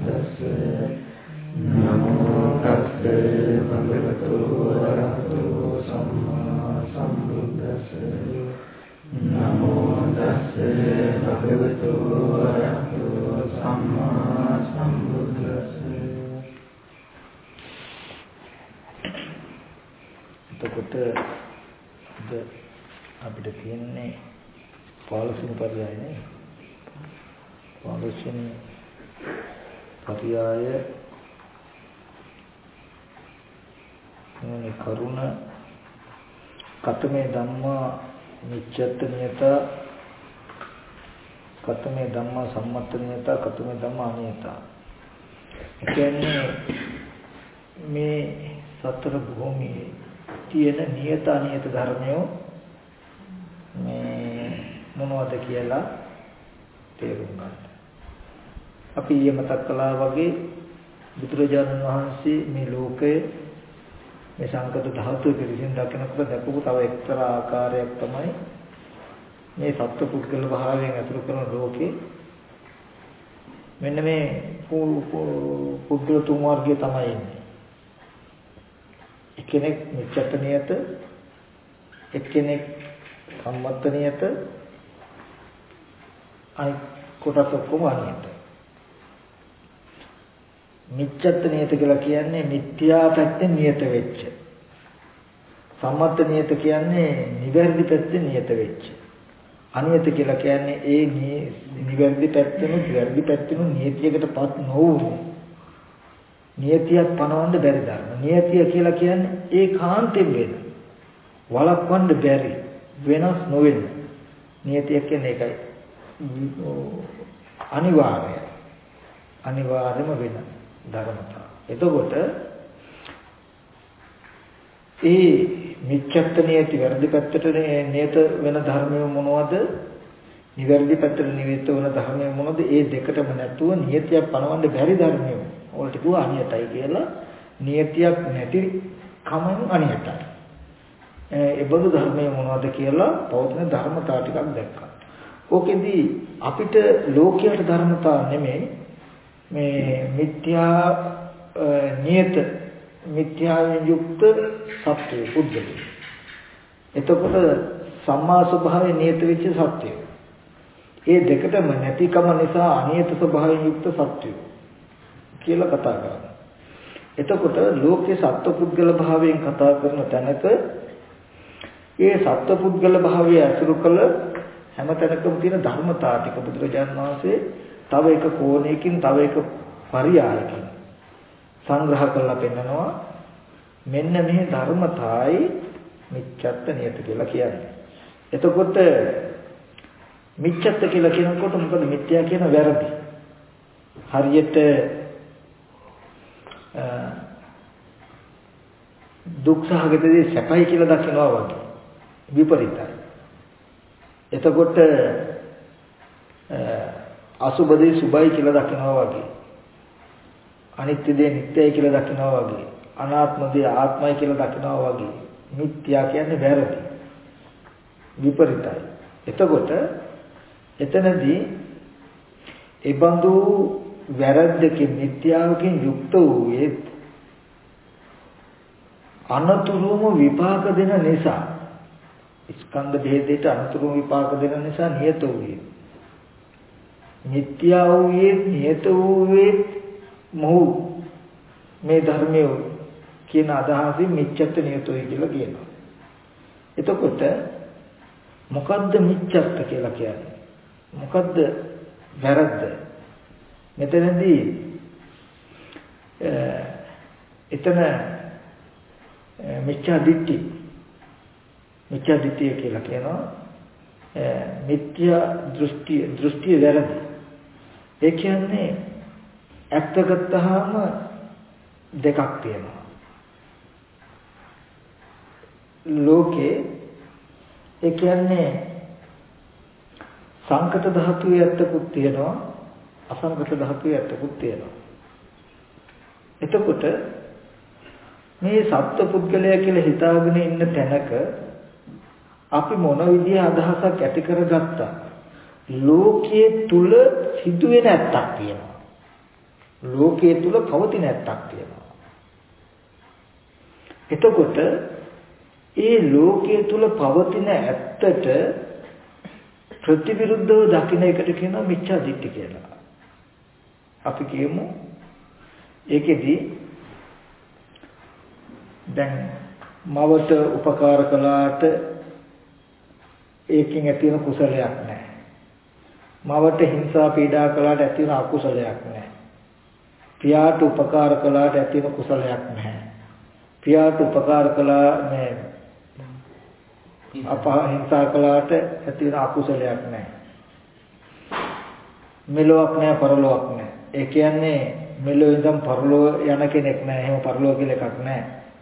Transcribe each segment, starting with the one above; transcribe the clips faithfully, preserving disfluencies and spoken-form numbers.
නමෝ තස්සේ භගවතු වරහතෝ සම්මා සම්බුද්දස්සේ නමෝ තස්සේ භගවතු වරහතෝ සම්මා සම්බුද්දස්සේ. එතකොට අපිට තියෙන්නේ පළවෙනි පරයයනේ. පළවෙනි පරයය මේ කරුණ කතමේ ධම්මා නිච්ඡත් නියත කතමේ ධම්මා සම්මත නියත කතමේ ධම්මා අනියත. කියන්නේ මේ සතර භූමියේ තියෙන නියත අනියත ධර්මයෝ මේ මොනවද කියලා තේරුම් ගන්න. අපි ඊයේ මතක් කළා වගේ බුදුරජාණන් වහන්සේ මේ ලෝකයේ මේ සංකත ධාතු පිළිසින් දකිනකොට දැකපු තව එක්තරා ආකාරයක් තමයි මේ සත්ව පුද්ගල භාවයෙන් අතුරු කරන ලෝකේ. මෙන්න මේ පුද්ගල තුන් වර්ගය තමයි ඉන්නේ. එක්කෙනෙක් නිච්ඡත් නියත, එක්කෙනෙක් සම්මත නියත, අනිත් කොටස ඔක්කොම අනියත. නිච්ඡත් නියත කියලා කියන්නේ මිත්‍යා පැත්තෙන් නියත වෙච්ච. සම්මත නියත කියන්නේ නිවැරදි පැත්තෙන් නියත වෙච්ච. අනියත කියලා කියන්නේ ඒ නිවැරදි පැත්තෙන් නිවැරදි පැත්තෙන් නියතියකටපත් නොවුණු නියතියක් පනවන්න බැරි ධර්ම. නියතිය කියලා කියන්නේ ඒ කාන්තෙන් වෙන. වළක්වන්න බැරි වෙනස් නොවෙන. නියතිය කියන්නේ ඒකයි. අනිවාර්යයි. අනිවාර්යම වෙන ධර්මතා. එතකොට ඒ මිච්ඡත් නියති වැරදි පැත්තට නියත වෙන ධර්මය මොනවද? නිවැරදි පැත්තට නියත වෙන ධර්මය මොනවද? ඒ දෙකටම නැතුව නියතියක් පනවන්න බැරි ධර්මය. ඔයාලට කිව්වා අනියතයි කියලා. නියතියක් නැති කමෙන් අනියතයි. ඒ බඳු ධර්මය මොනවද කියලා පෞද්ගලික ධර්මතා ටිකක් දැක්කා. ඕකෙදී අපිට ලෝකයට ධර්මතා නෙමෙයි මේ මිත්‍යා නියත මිත්‍යාවෙන් යුක්ත සත්‍ය පුද්ගලය. එතකොට සම්මා ස්වභාවයෙන් නියත වෙච්ච සත්‍යය. ඒ දෙකටම නැතිකම නිසා අනියත ස්වභාවයෙන් යුක්ත සත්‍යය කියලා කතා කරනවා. එතකොට ලෝකේ සත්ව පුද්ගල භාවයෙන් කතා කරන තැනක ඒ සත්ව පුද්ගල භාවය අසුරු කළ හැම තැනකම තියෙන ධර්මතා ටික බුදුරජාණන් වහන්සේ තව එක කෝණයකින් තව එක පරියායකින් සංග්‍රහ කරලා පෙන්නනවා. මෙන්න මේ ධර්මතායි මිච්ඡත් නියත කියලා කියන්නේ. එතකොට මිච්ඡත් කියලා කියනකොට මොකද මිත්‍යා කියන වැරදි. හරියට දුක් සහගතදී සැපයි කියලා දකිනවා වගේ විපරිතයි. එතකොට අසුබ දේ සුබයි කියලා දකිනවා වගේ, අනිත්‍ය දේ නිට්ටයයි කියලා දකිනවා වගේ, අනාත්ම දේ ආත්මයි කියලා දකිනවා වගේ මිත්‍යා කියන්නේ වැරදි විපරිතයි. එතකොට එතනදී ඒ බඳු වැරද්දකින් මිත්‍යාවකින් යුක්ත වූයේ අනතුරුම විපාක දෙන නිසා, ස්කන්ධ භේදයට අනතුරුම විපාක දෙන නිසා නියත වූයේ. මිත්‍යා වූයේ නියත වූයේ මොහු මේ ධර්මයේ කියන අදහසින් මිච්ඡත් නියතෝයි කියලා කියනවා. එතකොට මොකද්ද මිච්ඡත් කියලා කියන්නේ? මොකද්ද වැරද්ද? මෙතනදී එතන මිච්ඡා දිට්ඨි මිච්ඡා දිට්ඨිය කියලා කියනවා. මිත්‍යා දෘෂ්ටි දෘෂ්ටිය වැරදි. ඒ කියන්නේ ඇත්ත ගත්තාම දෙකක් තියෙනවා. ලෝකේ ඒ කියන්නේ සංකත ධාතුවේ ඇත්තකුත් තියෙනවා, අසංකත ධාතුවේ ඇත්තකුත් තියෙනවා. එතකොට මේ සත්ත්ව පුද්ගලයා කියලා හිතාගෙන ඉන්න තැනක අපි මොන විදිහේ අදහසක් ඇති කරගත්තා ලෝකයේ තුල සිදුවෙන ඇත්තක් තියෙනවා. ලෝකයේ තුල පවතින ඇත්තක් තියෙනවා. එතකොට ඒ ලෝකයේ තුල පවතින ඇත්තට ප්‍රතිවිරුද්ධව දකින්න එකට කියනවා මිච්ඡා දිට්ඨි කියලා. අපි කියමු ඒකෙදි දැන් මවට උපකාර කළාට ඒකෙන් ඇති වෙන කුසලයක් නැහැ. මවට හිංසා පීඩා කළාට ඇති වෙන අකුසලයක් නැහැ. පියාට උපකාර කළාට ඇති වෙන කුසලයක් නැහැ. පියාට උපකාර කළා මේ අපහිංසා කළාට ඇති වෙන අකුසලයක් නැහැ. මෙලොවක් නැහැ පරලොවක් නැහැ. ඒ කියන්නේ මෙලොව ඉඳන් පරලොව යන කෙනෙක් නැහැ. එහෙම පරලොව කියලා එකක් නැහැ.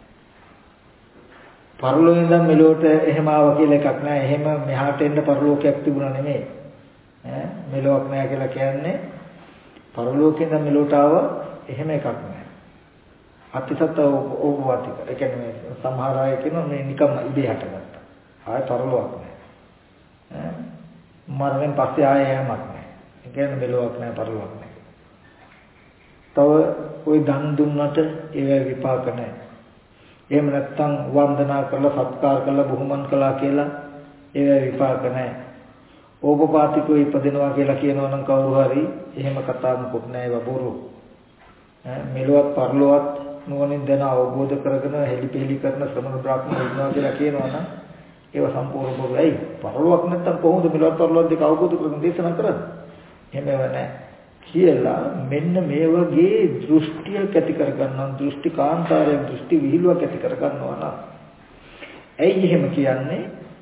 පරලොව ඉඳන් මෙලොවට එහෙම ආව කියලා එකක් නැහැ. එහෙම මෙහාට එන්න පරලෝකයක් තිබුණා නෙමෙයි. ඈ මෙලොවක් නැහැ කියලා කියන්නේ පරලෝකෙන් ඉඳන් මෙලොවට ආව එහෙම එකක් නැහැ. අතිසත්ත ඕවාතික. ඒ කියන්නේ සමහර අය කියනවා මේ නිකම්ම ඉබේ හටගත්තා. ආය පරලොවක් නැහැ. ඈ මරණයෙන් පස්සේ ආය යෑමක් නැහැ. ඒ කියන්නේ මෙලොවක් නැහැ පරලොවක් නැහැ. තව ওই දන් දුන්නට ඒවැ විපාක නැහැ. එහෙම නැත්නම් වන්දනා කරලා සත්කාර කරලා බුහුමන් කළා කියලා ඒවැ විපාක නැහැ. ඕපපාතිකව ඉපදෙනවා කියලා කියනවා නම් කවුරු හරි එහෙම කතා මොකුත් නැහැ ඒව බොරු. ඈ මෙලොවත් පරලොවත් නුවණින් දැන අවබෝධ කරගෙන හෙලිපෙලි කරන ශ්‍රමණ බ්‍රාහ්මණ ඉන්නවා කියලා කියනවා නම් ඒව සම්පූර්ණ බොරුයි. පරලොවක් නැත්තම් කොහොමද මෙලොවත් පරලොවත් දෙක අවබෝධ කරගෙන දේශනා කරන්නේ? එහෙම නැහැ. කියලා මෙන්න මේ වගේ දෘෂ්ටියක් ඇති කරගන්නවා දෘෂ්ටි කාන්තාරයක් දෘෂ්ටි විහිළුවක් ඇති කරගන්නවා නම් ඇයි එහෙම කියන්නේ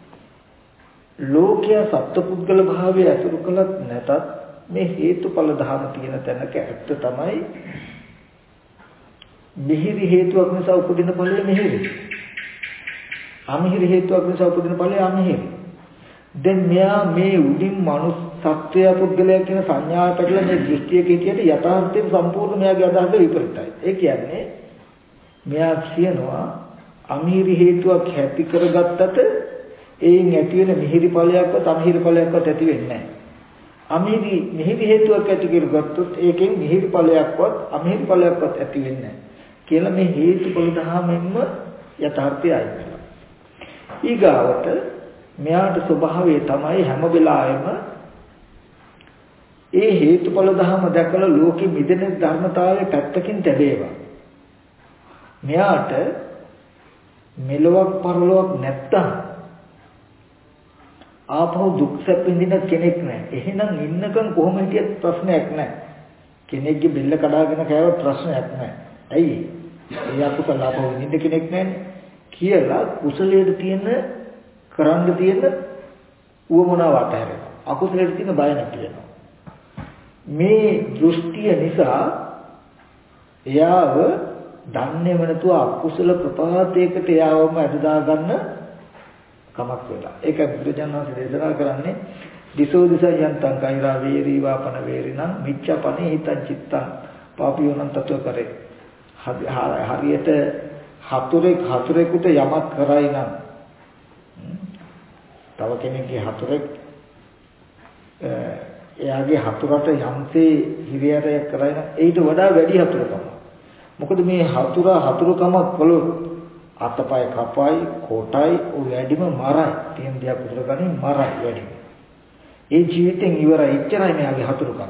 ලෝකයේ සත්පුද්ගල භාවය අතුරු කළත් නැතත් මේ හේතුඵල ධර්ම තියෙන තැනක ඇත්ත තමයි මිහිරි හේතුවක් නිසා උපදින ඵලය මිහිරි අමිහිරි හේතුවක් නිසා උපදින ඵලය අමිහිරි දැන් මෙයා මේ උඩින් මනුස්ස සත්වය පුද්ගලයා කියන සංඥාවට පැටලලා මේ දෘෂ්ටියක හිටියට යථාර්ථයෙන් සම්පූර්ණ මෙයාගේ අදහස විපරිතයි. ඒ කියන්නේ මෙයා කියනවා අමිහිරි හේතුවක් ඇති කරගත්තට ඒන් ඇති වෙන මිහිරි ඵලයක්වත් අමිහිරි ඵලයක්වත් ඇති වෙන්නේ නැහැ. අමිහිරි මිහිරි හේතුවක් ඇති කරගත්තොත් ඒකෙන් මිහිරි ඵලයක්වත් අමිහිරි ඵලයක්වත් ඇති වෙන්නේ නැහැ. කියලා මේ හේතුඵල ධර්මයෙන්ම යථාර්ථය අයිනවා. ඊගාවට මෙයාට ස්වභාවය තමයි හැම වෙලාවෙම ඒ හේතුඵල ධර්ම දැකලා ලෝකෙ මිදෙන ධර්මතාවයේ පැත්තකින් තැබේවා. මෙයාට මෙලොවක් පරලොවක් නැත්තම් ආපහු දුක් සැප විඳින කෙනෙක් නැහැ. එහෙනම් ඉන්නකම් කොහොම හිටියත් ප්‍රශ්නයක් නැහැ. කෙනෙක්ගේ බෙල්ල කඩාගෙන කෑවත් ප්‍රශ්නයක් නැහැ. ඇයි? ඒ අකුසල ආපහු විඳින්න කෙනෙක් නැන්නේ කියලා කුසලයේ තියෙන කරන්න තියෙන උවමනාව අතහැරෙනවා. අකුසලයේ තියෙන බය නැති වෙනවා. මේ දෘෂ්ටිය නිසා එයාව දන්නේම නැතුව අකුසල ප්‍රපාතයකට එයාවම අදදා ගන්න කමක් වෙලා. ඒක බුදුජානක දේශනා කරන්නේ දිසෝ දිස යන්තං කෛරා වේරී වාපන වේරිනම් මිච්ඡපනේ හිතං චිත්තං පාපියෝනම් තත්ව කරේ. හරියට හතුරෙක් හතුරෙකුට යමක් කරයි නම් තව කෙනෙක්ගේ හතුරෙක් එයාගේ හතුරට යම්සේ හිරියරයක් කරයි නම් ඊට වඩා වැඩි හතුරකමක්. මොකද මේ හතුරා හතුරුකමක් කළොත් අතපය කපයි කොටයි වැඩිම මරයි. තියෙන දේ පුදුරගන්නේ මරයි වැඩිම. ඒ ජීවිතෙන් ඉවරයි. එච්චරයි මෙයාගේ හතුරුකම.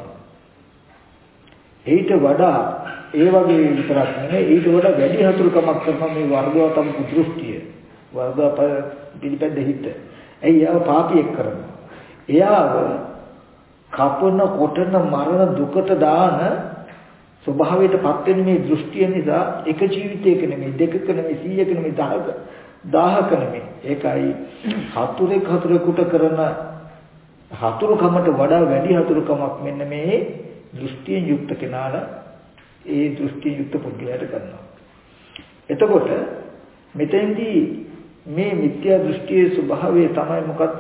ඊට වඩා ඒ වගේ විතරක් නෙමෙයි ඊට වඩා වැඩි හතුරුකමක් කරන මේ වර්ගවතම දෘෂ්ටිය. වර්ගව පිළිපැද්ද හිත. එයාව පාපියෙක් කරනවා. එයාව කපන කොටන මරණ දුකට දාන ස්වභාවයටපත් වෙන මේ දෘෂ්ටිය නිසා එක ජීවිතයක නෙමෙයි දෙකක නෙමෙයි සීයක නෙමෙයි දහක දහක නෙමෙයි ඒකයි හතුරෙක් හතුරෙකුට කරන හතුරුකමට වඩා වැඩි හතුරුකමක් මෙන්න මේ දෘෂ්ටියෙන් යුක්ත කෙනාට ඒ දෘෂ්ටියෙන් යුක්ත පුද්ගලයාට කරනවා. එතකොට මෙතෙන්දී මේ මිත්‍යා දෘෂ්ටියේ ස්වභාවය තමයි මොකද්ද?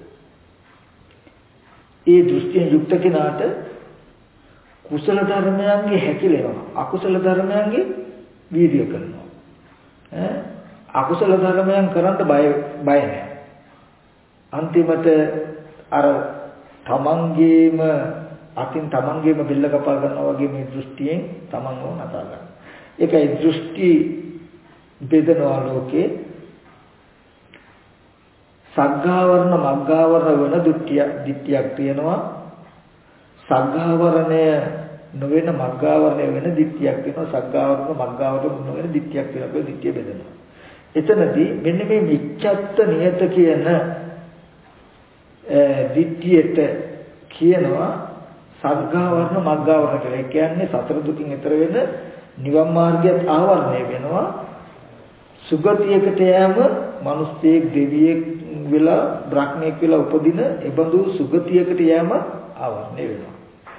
ඒ දෘෂ්ටියෙන් යුක්ත කෙනාට කුසල ධර්මයන්ගේ හැකිලෙනවා අකුසල ධර්මයන්ගේ වීර්ය කරනවා ඈ අකුසල ධර්මයන් කරන්න බය බය නැහැ අන්තිමට අර තමන්ගේම අතින් තමන්ගේම බෙල්ල කපා ගන්නවා වගේ මේ දෘෂ්ටියෙන් තමන්ව නසා ගන්න. ඒකයි දෘෂ්ටි බෙදනවා ලෝකේ සග්ගාවරණ මග්ගාවරණ වෙන දෘෂ්ටිය දිට්ඨියක් තියෙනවා. සග්ගාවරණය නොවන මග්ගාවරණය වෙන දිට්ඨියක් තියෙනවා. සග්ගාවරණ මග්ගාවරණ නොවන දිට්ඨියක් තියෙනවා. දිට්ඨිය බෙදෙනවා. එතනදී මෙන්න මේ මිච්ඡත්ත නියත කියන දිට්ඨියට කියනවා සග්ගාවරණ මග්ගාවරණ කියලා. ඒ කියන්නේ සතර දුකින් ඈතර වෙන නිවන් මාර්ගයත් ආවරණය වෙනවා. සුගතියකට යෑම මිනිස්සෙක් දෙවියෙක් වෙලා බ්‍රහ්මයෙක් වෙලා උපදින ඒබඳු සුගතියකට යෑම ආවරණය වෙනවා.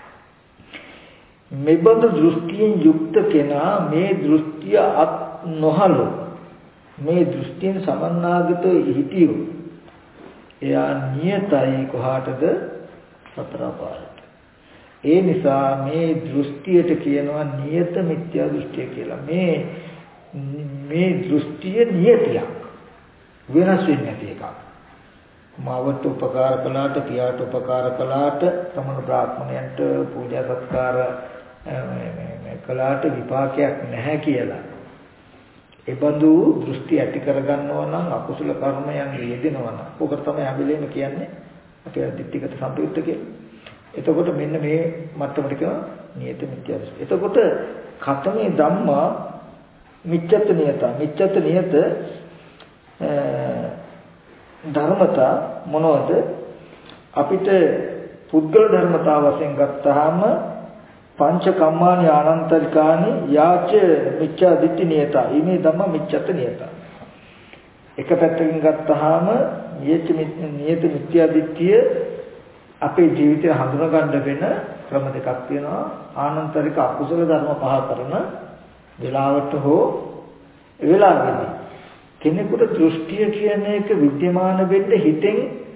මේබඳු දෘෂ්ටියෙන් යුක්ත කෙනා මේ දෘෂ්ටිය අත් නොහලු මේ දෘෂ්ටියෙන් සමන්නාගත හිටියෝ එයා නියතයි කොහාටද සතර පාරට. ඒ නිසා මේ දෘෂ්ටියට කියනවා නියත මිත්‍යා දෘෂ්ටිය කියලා. මේ මේ දෘෂ්ටිය නියතියක් වෙනස් වෙන්නේ නැති එකක්. මාවට උපකාර කළාට පියාට උපකාර කළාට සමන බ්‍රාහ්මණයන්ට පූජා සත්කාර මේ කළාට විපාකයක් නැහැ කියලා. ඒබඳු දෘෂ්ටි ඇති කරගන්නවා නම් අකුසල කර්මයන් යෙදෙනවා නම් ඔක තමයි හැබැයිම කියන්නේ අපේ අදිත්‍යගත සම්පයුක්ත කියලා. එතකොට මෙන්න මේ මට්ටමට කියන නියත මිත්‍යා දෘෂ්ටි. එතකොට කතමේ ධම්මා මිච්ඡත් නියත මිච්ඡත් නියත ධර්මතා මොනවද? අපිට පුද්ගල ධර්මතා වශයෙන් ගත්තාම පංච කම්මානි ආනන්තරිකානි යාච මිච්ඡා දිට්ඨි නියත. ඊමේ ධම්ම මිච්ඡත් නියත. එක පැත්තකින් ගත්තාම නියත නියත මිත්‍යා දිට්ඨිය අපේ ජීවිතය හඳුනා ගන්න වෙන ක්‍රම දෙකක් තියෙනවා. ආනන්තරික අකුසල ධර්ම පහ කරන වෙලාවට හෝ වෙලාවෙදී කෙනෙකුට දෘෂ්ටිය කියන එක විද්‍යමාන වෙන්න හිතෙන්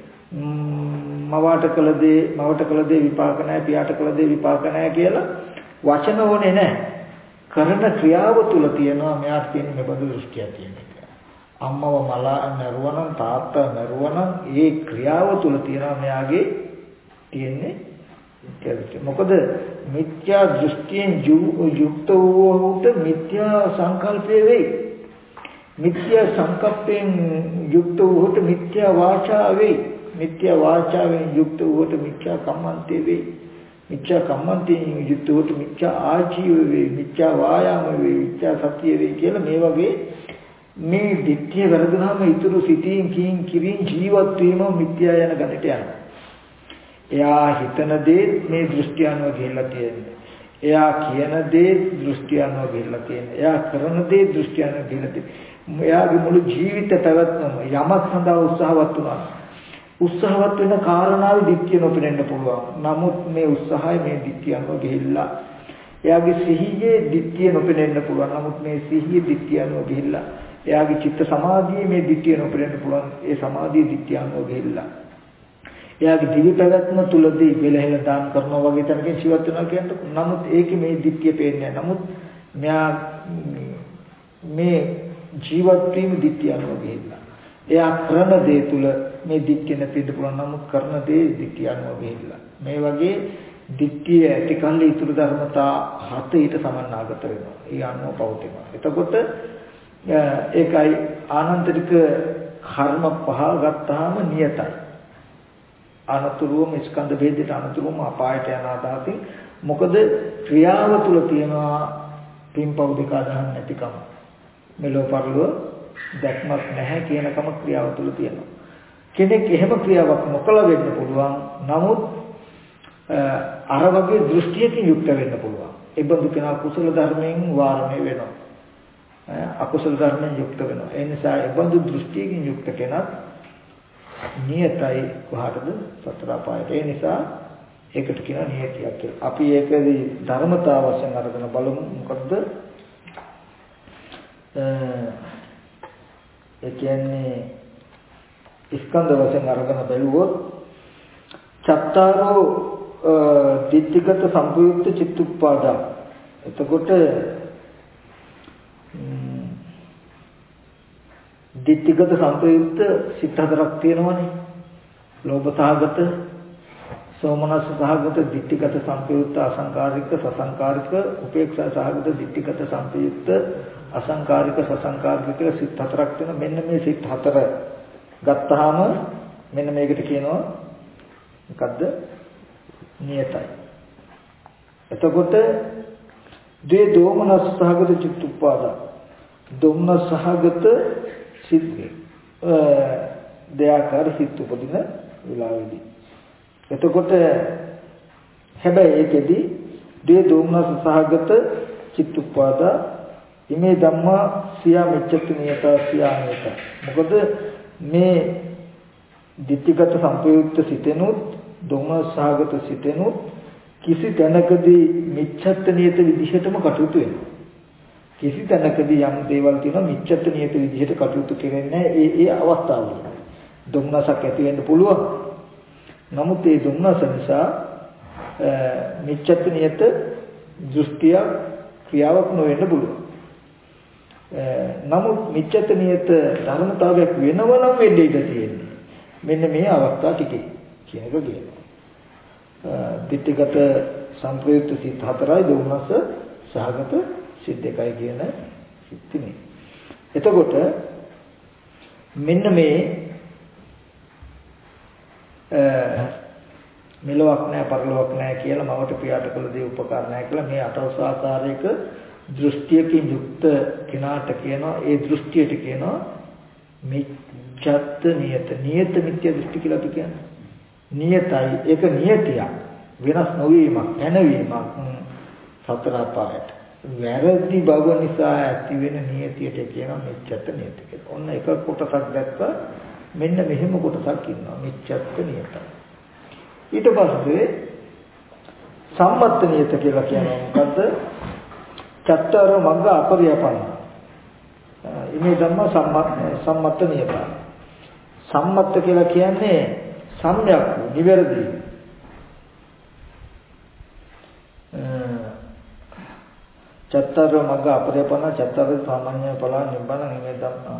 මවට කළ දේ මවට කළ දේ විපාක නැහැ පියාට කළ දේ විපාක නැහැ කියලා වචන ඕනේ නැහැ. කරන ක්‍රියාව තුල තියෙනවා මෙයාට තියෙන මෙබඳු දෘෂ්ටියක් තියෙන එක. අම්මව මලා මරුවනම් තාත්තා මරුවනම් ඒ ක්‍රියාව තුල තියෙනවා මෙයාගේ තියෙන්නේ මොකද මිත්‍යා දෘෂ්ටියෙන් යුක්ත වූට මිත්‍යා සංකල්පය වෙයි. මිත්‍යා සංකප්පයෙන් යුක්ත වූට මිත්‍යා වාචා වෙයි. මිත්‍යා වාචාවෙන් යුක්ත වූට මිත්‍යා කම්මන්තේ වෙයි. මිත්‍යා කම්මන්තයෙන් යුක්ත වූට මිත්‍යා ආජීව වෙයි. මිත්‍යා වායාම වෙයි. මිත්‍යා සතිය වෙයි කියලා මේ වගේ මේ දිට්ඨිය වැරදුනහම ඊතුරු සිටින් කින් කිරින් ජීවත් වීම මිත්‍යා යන ගණයට යනවා. එයා හිතන දේ මේ දෘෂ්ටි අනුව ගිහිල්ලා තියෙන්නේ. එයා කියන දේ දෘෂ්ටි අනුව ගිහිල්ලා තියෙන්නේ. එයා කරන දේ දෘෂ්ටි අනුව ගිහිල්ලා තියෙන්නේ. එයාගේ මුළු ජීවිත පැවැත්මම යමක් සඳහා උත්සාහවත් වුණා. උත්සාහවත් වෙන කාරණාවේ දික්කිය නොපෙනෙන්න පුළුවන්. නමුත් මේ උත්සාහය මේ දික්කිය අනුව ගිහිල්ලා එයාගේ සිහියේ දික්කිය නොපෙනෙන්න පුළුවන්. නමුත් මේ සිහියේ දික්කිය අනුව ගිහිල්ලා එයාගේ චිත්ත සමාධියේ මේ දික්කිය නොපෙනෙන්න පුළුවන්. ඒ සමාධියේ දික්කිය අනුව ගිහිල්ලා එයාගේ දිවි පැවැත්ම තුලදී වෙලහෙල දාන කරනවා වගේ තැනකින් ජීවත් වෙනවා කියන්නේ. නමුත් ඒකේ මේ දික්කිය පේන්නේ නැහැ. නමුත් මෙයා මේ ජීවත් වීම දික්කිය අනුව ගිහිල්ලා එයා කරන දේ තුල මේ දික්කිය නැතිද පුළුවන්. නමුත් කරන දේ දික්කිය අනුව ගිහිල්ලා මේ වගේ දික්කිය ඇති කල්ලි ඊතුරු ධර්මතා හත ඊට සමන්නාගත වෙනවා. ඒ අනුව පවතිනවා. එතකොට ඒකයි ආනන්තරික කර්ම පහ ගත්තාම නියතයි. අනතුරුවම ස්කන්ධ ભેදයට අනතුරුවම අපායට යන අදහසින් මොකද ක්‍රියාව තුල තියෙනවා පින්පව් දෙක අදහන් නැතිකම. මෙලෝ පරලෝ දැක්මක් නැහැ කියනකම ක්‍රියාව තුල තියෙනවා. කෙනෙක් එහෙම ක්‍රියාවක් නොකළ වෙන්න පුළුවන්. නමුත් අර වගේ දෘෂ්ටියකින් යුක්ත වෙන්න පුළුවන්. ඒ බඳු කෙනා කුසල ධර්මයෙන් වාරණය වෙනවා. අකුසල ධර්මයෙන් යුක්ත වෙනවා. ඒ නිසා ඒ බඳු දෘෂ්ටියකින් යුක්ත කෙනා නියතයි කොහටද සතර පායට. ඒ නිසා ඒකට කියනවා නියතියක් කියලා. අපි ඒකදී ධර්මතාව වශයෙන් අරගෙන බලමු. මොකද්ද? ඒ කියන්නේ ස්කන්ධ වශයෙන් අරගෙන බැලුවොත් චත්තාරෝ ditthිගත සම්පයුක්ත චිත්තුප්පාදා. එතකොට ditthිගත සම්පයුක්ත සිත් හතරක් තියෙනවනේ. ලෝභ සහගත, සෝමනස්ස සහගත ditthිගත සංපයුක්ත අසංකාරික සසංකාරික උපේක්ෂා සහගත ditthිගත සංපයුක්ත අසංකාරික සසංකාරික කියලා සිත් හතරක් තියෙනවා. මෙන්න මේ සිත් හතර ගත්තාම මෙන්න මේකට කියනවා මොකද්ද? නියතයි. එතකොට ද්වේ දෝමනස්ස සහගත චිත්තුප්පාදා දෝමනස්ස සහගත සිත් දෙයාකාර සිත් උපදින වෙලාවේදී එතකොට හැබැයි ඒකෙදි ද්වේ දෝමනස්ස සහගත චිත්තුප්පාදා ඉමේ ධම්මා සියා මෙච්චත් නියතා සියා නියත. මොකද මේ ditthිගත සංපයුක්ත සිතෙනුත් දෝමනස්ස සහගත සිතෙනුත් කිසි තැනකදී මිච්ඡත් නියත විදිහටම කටයුතු වෙනවා. කිසි තැනකදී යම් දේවල් තියෙනවා මිච්ඡත් නියත විදිහට කටයුතු කරන්නේ ඒ ඒ අවස්ථාවල. දුම්නසක් ඇති වෙන්න පුළුවන්. නමුත් ඒ දුම්නස නිසා මිච්ඡත් නියත දෘෂ්ටිය ක්‍රියාවක් නොවෙන්න පුළුවන්. නමුත් මිච්ඡත් නියත ධර්මතාවයක් වෙනව නම් වෙන්න ඉඩ තියෙන්නේ. මෙන්න මේ අවස්ථා ටිකේ කියන එක කියනවා. ditthිගත සංප්‍රයුක්ත සිත් හතරයි දුම්නස සහගත සිත් දෙකයි කියන සිත් තුනේ. එතකොට මෙන්න මේ මෙලොවක් නැහැ පරලොවක් නැහැ කියලා මවට පියාට කළ දේ උපකාර නැහැ කියලා මේ අටවස් ආකාරයක දෘෂ්ටියකින් යුක්ත කෙනාට කියනවා ඒ දෘෂ්ටියට කියනවා මිච්ඡත් නියත නියත මිත්‍ය දෘෂ්ටි කියලා අපි කියන්නේ. නියතයි ඒක නියතියක් වෙනස් නොවීමක් පැනවීමක් සතර අපායට වැරදි බව නිසා ඇති වෙන නියතියට කියනවා මිච්ඡත් නියත කියලා. ඔන්න එක කොටසක් දැක්කා මෙන්න මෙහෙම කොටසක් ඉන්නවා මිච්ඡත් නියත. ඊට පස්සේ සම්මත්ත නියත කියලා කියනවා මොකද්ද? චත්තර මග්ග අපරියපන්න. ඉමේ ධම්ම සම්මත් සම්මත්ත නියත. සම්මත්ත කියලා කියන්නේ සම්‍යක් නිවැරදි. චත්තර මග්ග අපරියපන්න චත්තර සාමාන්‍ය ඵල නිබ්බාන ඉමේ ධම්ම.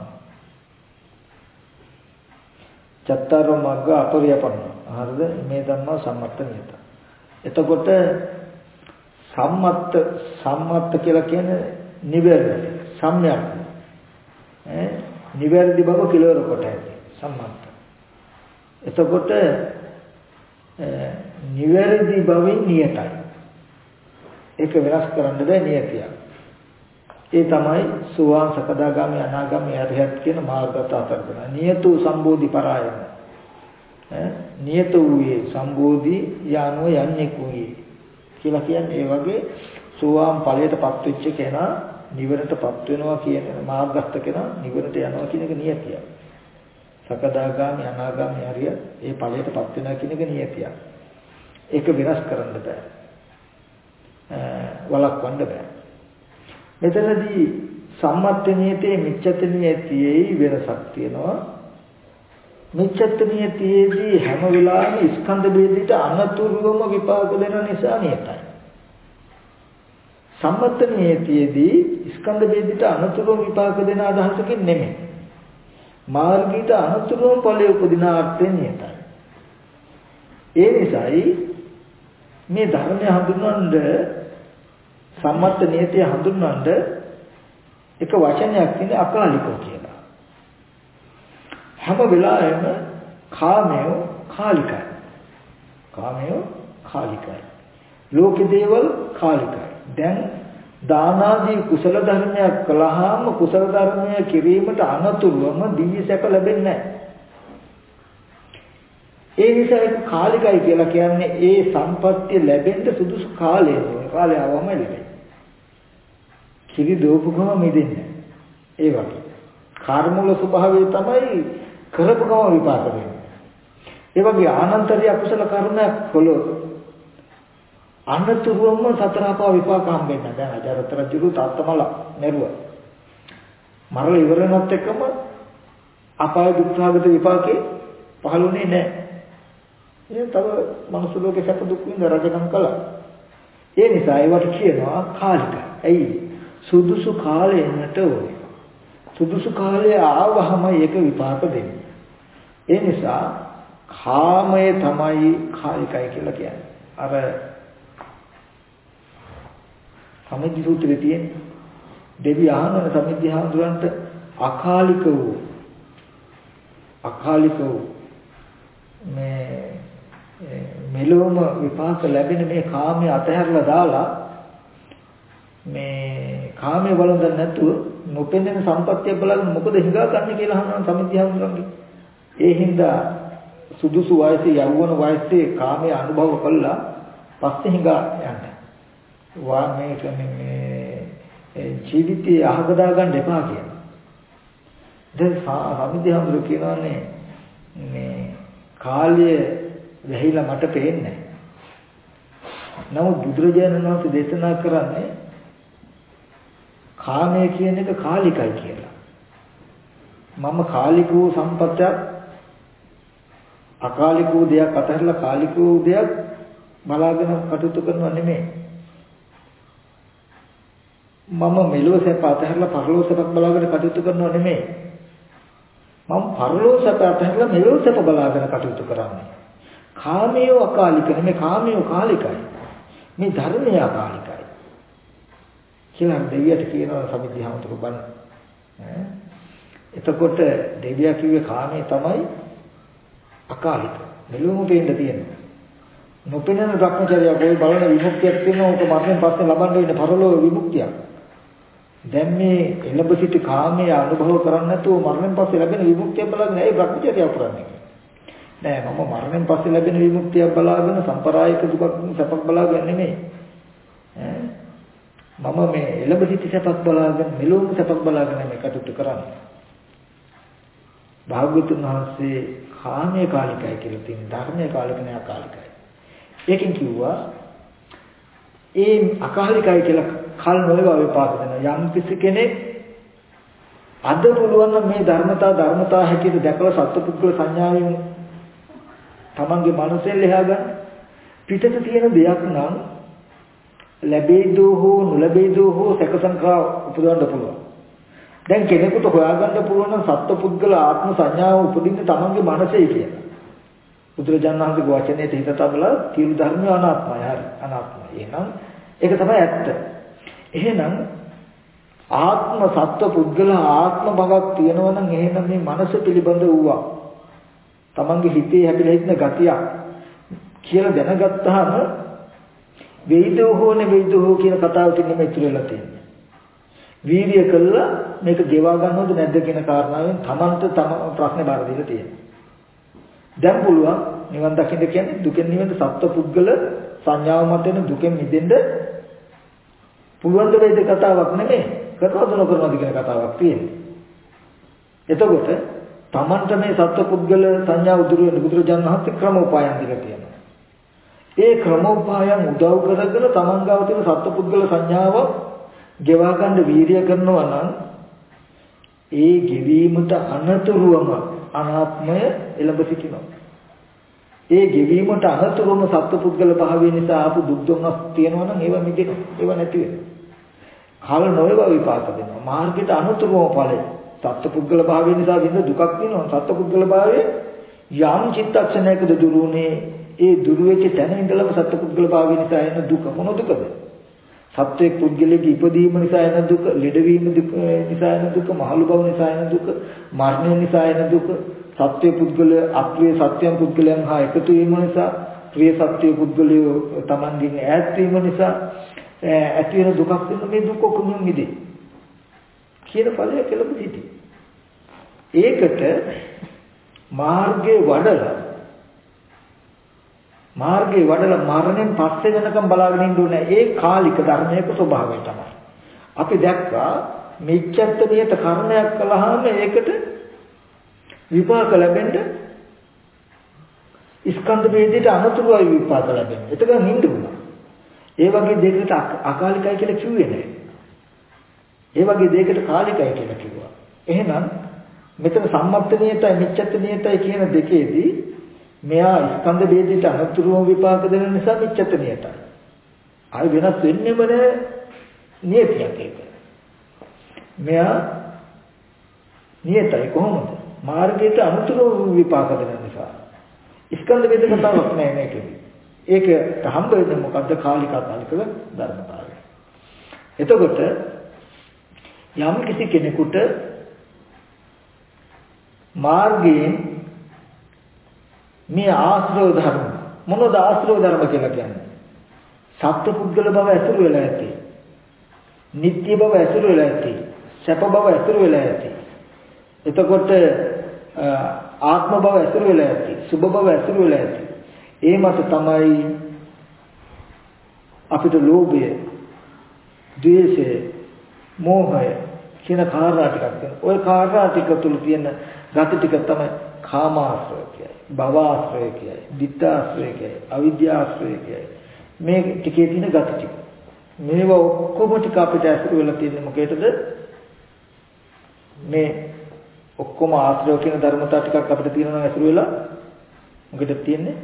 චත්තර මග්ග අපරියපන්න. හරිද? මේ ධම්ම සම්මත්ත නියත. එතකොට සම්මත්ත සම්මත්ත කියලා කියන්නේ නිවැරදි සම්‍යක් ඈ නිවැරදි බව කෙලවර කොට ඇති සම්මත්ත. එතකොට නිවැරදි බවින් නියතයි. ඒක වෙනස් කරන්න බෑ නියතිය. ඒ තමයි සෝවාන් සකදාගාමී අනාගාමී අරිහත් කියන මාර්ගත අතර දෙන. නියතු සම්බෝධි පරායන. ඈ නියත වූයේ සම්බෝධි යානෝ යන්නේ කුයි කියලා කියන්නේ ඒ වගේ සෝවාන් ඵලයටපත් වෙච්ච කෙනා නිවනටපත් වෙනවා කියන මාර්ගස්ත කෙනා නිවනට යනවා කියන එක නියතිය. සකදාගාමී අනාගාමී අරිහත් ඒ ඵලයටපත් වෙනවා කියන එක නියතිය. ඒක වෙනස් කරන්න බෑ. වළක්වන්න බෑ. මෙතනදී සම්මත්ත නියතේ මිච්ඡත් නියතියේ වෙනසක් තියෙනවා. මිච්ඡත් නියතියේදී හැම වෙලාවෙම ස්කන්ධ බෙදෙට අනතුරුවම විපාක දෙන නිසා නියතයි. සම්මත්ත නියතියේදී ස්කන්ධ බෙදෙට අනතුරුවම විපාක දෙන අදහසකින් නෙමෙයි. මාර්ගීට අනතුරුවම ඵලයේ උපදින අර්ථයෙන් නියතයි. ඒ නිසායි මේ ධර්මය හඳුන්වන්න සම්මත්ත නියතිය හඳුන්වන්න එක වචනයක් තියෙන අකාලිකෝ කියලා. හැම වෙලාවෙම කාමය කාලිකයි. කාමය කාලිකයි. ලෝක දේවල් කාලිකයි. දැන් දාන ආදී කුසල ධර්මයක් කළාම කුසල ධර්මය කිරීමට අනතුරුවම දිව්‍ය සැප ලැබෙන්නේ නැහැ. ඒ නිසා ඒක කාලිකයි කියලා කියන්නේ ඒ සම්පත්තිය ලැබෙන්න සුදුසු කාලය ඕනේ. කාලය ආවම ලැබෙයි. කිරි දෝපුකම මෙදෙන්නේ. ඒ වගේ. කර්මවල ස්වභාවය තමයි කරපු ගම විපාක දෙන්නේ. ඒ වගේ ආනන්තරිය අකුසල කර්මයක් කළොත් අනතුරුවම සතර අපා විපාක හම්බෙන්නේ නැහැ. දැන් අජරත රජු තාත්තමල මෙරුවා. මරල ඉවර වෙනත් එක්කම අපාය දුක්ඛාගත විපාකේ පහළුනේ නැහැ. ඒ තව මනුස්ස ලෝකේ සැප දුක් විඳ රජකම් කළා. ඒ නිසා ඒවට කියනවා කාලික. ඇයි? සුදුසු කාලේ එන්නට ඕනේ. සුදුසු කාලය ආවහම ඒක විපාක දෙන්නේ. ඒ නිසා කාමය තමයි කායිකයි කියලා කියන්නේ. අර සමිද්ධි සූත්‍රයේ තියෙන දෙවි ආනන සමිද්ධි හඳුරන්ට අකාලික වූ අකාලික වූ මේ මෙලොවම විපාක ලැබෙන මේ කාමයේ අතහැරලා දාලා මේ කාමයේ වළඳන්නේ නැතුව නොපෙනෙන සම්පත්තිය බලන්න මොකද හිඟා ගන්න කියලා අහනවා සමිද්ධි හඳුරන්නේ. ඒ හින්දා සුදුසු වයසේ යෞවන වයසේ කාමයේ අනුභව කළා පස්සේ හිඟා යන්න. වා මේක මේ ජීවිතය අහගදා ගන්න එපා කියනවා. දැන් සමිද්ධි හඳුර කියනවානේ මේ කාලය වැහිලා මට පේන්නේ. නමුත් බුදුරජාණන් වහන්සේ දේශනා කරන්නේ කාමය කියන එක කාලිකයි කියලා. මම කාලික වූ සම්පතක් අකාලික වූ දෙයක් අතහැරලා කාලික වූ දෙයක් බලාගෙන කටයුතු කරනවා නෙමෙයි. මම මෙලොව සැප අතහැරලා පරලොව සැපක් බලාගෙන කටයුතු කරනවා නෙමෙයි. මම පරලොව සැප අතහැරලා මෙලොව සැප බලාගෙන කටයුතු කරන්නේ. කාමයේ අකාලික නෙමෙයි කාමයේ කාලිකයි. මේ ධර්මය අකාලිකයි. කියලා දෙවියට කියනවා සමිද්ධි හමුතුරු බණ. ඈ එතකොට දෙවියා කිව්වේ කාමයේ තමයි අකාලික. මෙලොවම පේන්න තියෙනවා. නොපෙනෙන භ්‍රමචර්යය કોઈ බලන විමුක්තියක් තියෙනවා. උක මරණයෙන් පස්සේ ලබන්න වෙන පරලෝක විමුක්තියක්. දැන් මේ එළඹ සිටි කාමයේ අනුභව කරන්නේ නැතුව මරණයෙන් පස්සේ ලැබෙන විමුක්තිය බලන්නේ ඇයි භ්‍රමචර්යය පුරන්නේ? නෑ මම මරණයෙන් පස්සේ ලැබෙන විමුක්තිය බලාගෙන සම්ප්‍රායික දුකක් සැපක් බලාගෙන නෙමෙයි. ඈ මම මේ එළඹ සිටි සැපක් බලාගෙන මෙලොවම සැපක් බලාගෙන මේ කටයුතු කරන්නේ. භාග්‍යවතුන් වහන්සේ කාමයේ කාලිකයි කියලා තියෙන ධර්මයේ කාලික නෑ අකාලිකයි. ඒකෙන් කිව්වා ඒ අකාලිකයි කියලා කල් නොලව විපාක දෙන යම් කිසි කෙනෙක් අද පුළුවන් නම් මේ ධර්මතා ධර්මතා හැටියට දැකලා සත්පුද්ගල සංඥාවෙන් තමන්ගේ මනසෙන් ලෙහා ගන්න පිටත තියෙන දෙයක් නම් ලැබෙයිදෝ හෝ නොලැබෙයිදෝ හෝ සැකසංකා උපදවන්න පුළුවන්. දැන් කෙනෙකුට හොයාගන්න පුළුවන් නම් සත්පුද්ගල ආත්ම සංඥාව උපදින්න තමන්ගේ මනසේ කියලා. බුදුරජාණන් වහන්සේගේ වචනයේ හිත තබලා සියලු ධර්ම අනාත්මයි. හරි අනාත්මයි. එහෙනම් ඒක තමයි ඇත්ත. එහෙනම් ආත්ම සත්ව පුද්ගල ආත්ම භාගයක් තියෙනවා නම් එහෙනම් මේ මනස පිළිබඳ වූවා තමන්ගේ හිතේ හැපිලා ඉන්න ගතියක් කියලා දැනගත්තාම වේදෝ හෝ නෙවේදෝ හෝ කියන කතාවකින් නෙමෙයි ඉතුරුලා තියෙන්නේ. වීර්ය කළා මේක ගෙවා ගන්නවද නැද්ද කියන කාරණාවෙන් තමන්ට තම ප්‍රශ්නේ බාර දීලා තියෙනවා. දැන් පුළුවන් නිවන් දකින්න කියන්නේ දුකෙන් නිවෙන්න සත්ව පුද්ගල සංඥාව මත වෙන දුකෙන් මිදෙන්න පුළුවන් ද වේද කතාවක් නෙමෙයි. කරනවද නොකරනවද කියන කතාවක් තියෙන්නේ. එතකොට තමන්ට මේ සත්ව පුද්ගල සංඥාව දුරු වෙන බුදුරජාණන් වහන්සේ ක්‍රමෝපායන් දීලා තියෙනවා. ඒ ක්‍රමෝපායන් උදව් කරගෙන තමන් ගාව තියෙන සත්ව පුද්ගල සංඥාව ගෙවා ගන්න වීර්ය කරනවා නම් ඒ ගෙවීමට අනතුරුවම අනාත්මය එළඹ සිටිනවා. ඒ ගෙවීමට අනතුරුවම සත්ව පුද්ගල භාවය නිසා ආපු දුක් දුන්නක් තියෙනවා නම් ඒවා මිදෙනවා. ඒවා නැති වෙනවා. කල නොවේව විපාක දෙනවා. මාර්ගයට අනතුරුවම ඵලයි. සත්ව පුද්ගල භාවය නිසා විඳ දුකක් වෙනවා. සත්ව පුද්ගල භාවයේ යම් චිත්තක්ෂණයකද දුරුනේ ඒ දුරු වෙච්ච තැන ඉඳලම සත්ව පුද්ගල භාවය නිසා එන දුක මොන දුකද? සත්වයේ පුද්ගලයේ ඉපදීම නිසා එන දුක, ලෙඩවීම නිසා එන දුක, මහලු බව නිසා එන දුක, මරණය නිසා එන දුක, සත්වයේ පුද්ගල අප්‍රිය සත්‍යයන් පුද්ගලයන් හා එකතු වීම නිසා, ප්‍රිය සත්වයේ පුද්ගලයෝ Tamanගෙන් ඈත් වීම නිසා ඇති වෙන දුකක් වෙන මේ දුක කොහොමද මිදෙන්නේ? කියන ඵලය කෙලපු සිටි. ඒකට මාර්ගයේ වඩලා මාර්ගයේ වඩලා මරණයෙන් පස්සේ වෙනකම් බලාගෙන ඉන්න ඕනේ. ඒ කාලික ධර්මයක ස්වභාවය තමයි. අපි දැක්කා මිච්ඡත්ත නියත කර්මයක් කළාම ඒකට විපාක ලැබෙන්න ස්කන්ධ වේදිතේ අනුතුරුයි විපාක ලැබෙන්නේ. එතකන් හින්ද වුණා. ඒ වගේ දෙයකට අකාලිකයි කියලා කිව්වේ නැහැ. ඒ වගේ දෙයකට කාලිකයි කියලා කිව්වා. එහෙනම් මෙතන සම්මත්ත නියතයි මිච්ඡත්ත නියතයි කියන දෙකේදී මෙයා ස්කන්ධ වේදිතේ අනුතුරුව විපාක දෙන නිසා මිච්ඡත්ත නියතයි. ආයි වෙනස් වෙන්නේම නැහැ නියතියක් ඒක. මෙයා නියතයි කොහොමද? මාර්ගයට අනුතුරුව විපාක දෙන නිසා. ස්කන්ධ වේද කතාවක් නෑ මේකේ. ඒකට හම්බ වෙන්නේ මොකද්ද? කාලික අකාලිකව ධර්මතාවය. එතකොට යම් කිසි කෙනෙකුට මාර්ගයෙන් මේ ආශ්‍රව ධර්ම මොනවාද ආශ්‍රව ධර්ම කියලා කියන්නේ? සත්පුද්ගල බව ඇසුරු වෙලා ඇති. නිත්‍ය බව ඇසුරු වෙලා ඇති. සැප බව ඇසුරු වෙලා ඇති. එතකොට ආත්ම බව ඇසුරු වෙලා ඇති. සුභ බව ඇසුරු වෙලා ඇති. ඒ මත තමයි අපිට ලෝභය, ද්වේෂය, මෝහය කියන කාරණා ටිකක් තියෙනවා. ওই කාරණා ටික තුල තියෙන ගති ටික තමයි කාමාශ්‍රය කියයි, භවආශ්‍රය කියයි, ditthාශ්‍රය කියයි, අවිද්‍යාශ්‍රය කියයි. මේ ටිකේ තියෙන ගති ටික. මේවා ඔක්කොම ටික අපිට ඇසුරු වෙලා තියෙන්නේ මොකේද? මේ ඔක්කොම ආශ්‍රය කියන ධර්මතා ටිකක් අපිට තියෙනවා ඇසුරු වෙලා මොකේද තියෙන්නේ?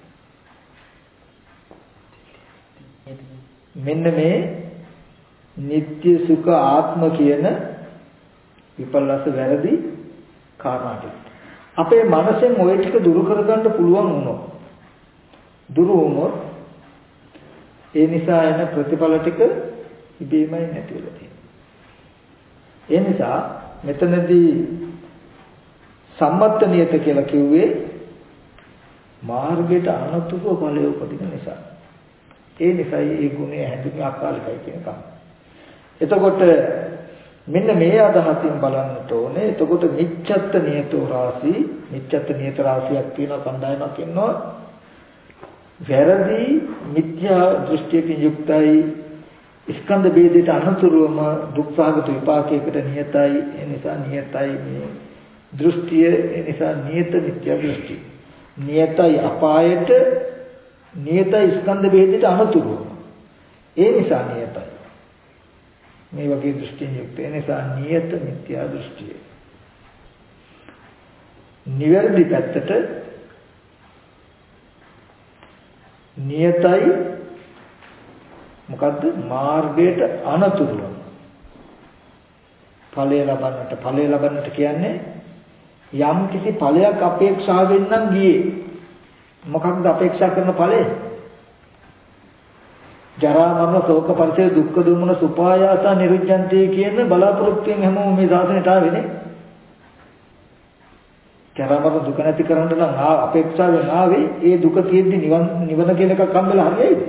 මෙන්න මේ නিত্য සුඛ ආත්ම කියන විපල්ලාස වැරදි කාරණා ටික. අපේ මනසෙන් ওই ටික දුරු කරගන්න පුළුවන් වුණොත් දුරු වුණොත් ඒ නිසා එන ප්‍රතිඵල ටික ඉබේමයි නැති වෙලා තියෙනවා. ඒ නිසා මෙතනදී සම්මත්ත නියත කියලා කිව්වේ මාර්ගයට අනතුරුව ඵලය උපදින නිසා. ඒ නිසායි ඒ ගුණය හැදුනේ අකාලිකයි කියන කම. එතකොට මෙන්න මේ අදහසින් බලන්නට ඕනේ. එතකොට මිච්ඡත්ත නියතෝ රාශි, මිච්ඡත්ත නියත රාශියක් තියෙනවා කණ්ඩායමක් ඉන්නවා. වැරදි මිත්‍යා දෘෂ්ටියකින් යුක්තයි ස්කන්ධ ભેදයට අනුතුරුවම දුක්ඛාගත විපාකයකට නියතයි. ඒ නිසා නියතයි මේ දෘෂ්ටිය. ඒ නිසා නියත මිත්‍යා දෘෂ්ටි. නියතයි අපායට, නියතයි ස්කන්ධ ભેදයට අනුතුරුවම. ඒ නිසා නියතයි. මේ වගේ දෘෂ්ටියෙන් යුක්ත. ඒ නිසා නියත මිත්‍යා දෘෂ්ටිය. නිවැරදි පැත්තට නියතයි මොකද්ද? මාර්ගයට අනතුරුව ඵලය ලබන්නට. ඵලය ලබන්නට කියන්නේ යම් කිසි ඵලයක් අපේක්ෂාවෙන් නම් ගියේ. මොකක්ද අපේක්ෂා කරන ඵලය? ජරා මරණ ශෝක පරිසේ දුක්ඛ දෝමන සුපායාස නිරුද්ධන්තේ කියන බලාපොරොත්තුෙන් හැමෝම මේ සාසනයට ආවේනේ. ජරා මරණ දුක නැති කරන්න නම් අපේක්ෂාවෙන් ආවේ. ඒ දුක තියෙද්දි නිවන නිවන කියන එකක් හම්බෙලා හරියයිද?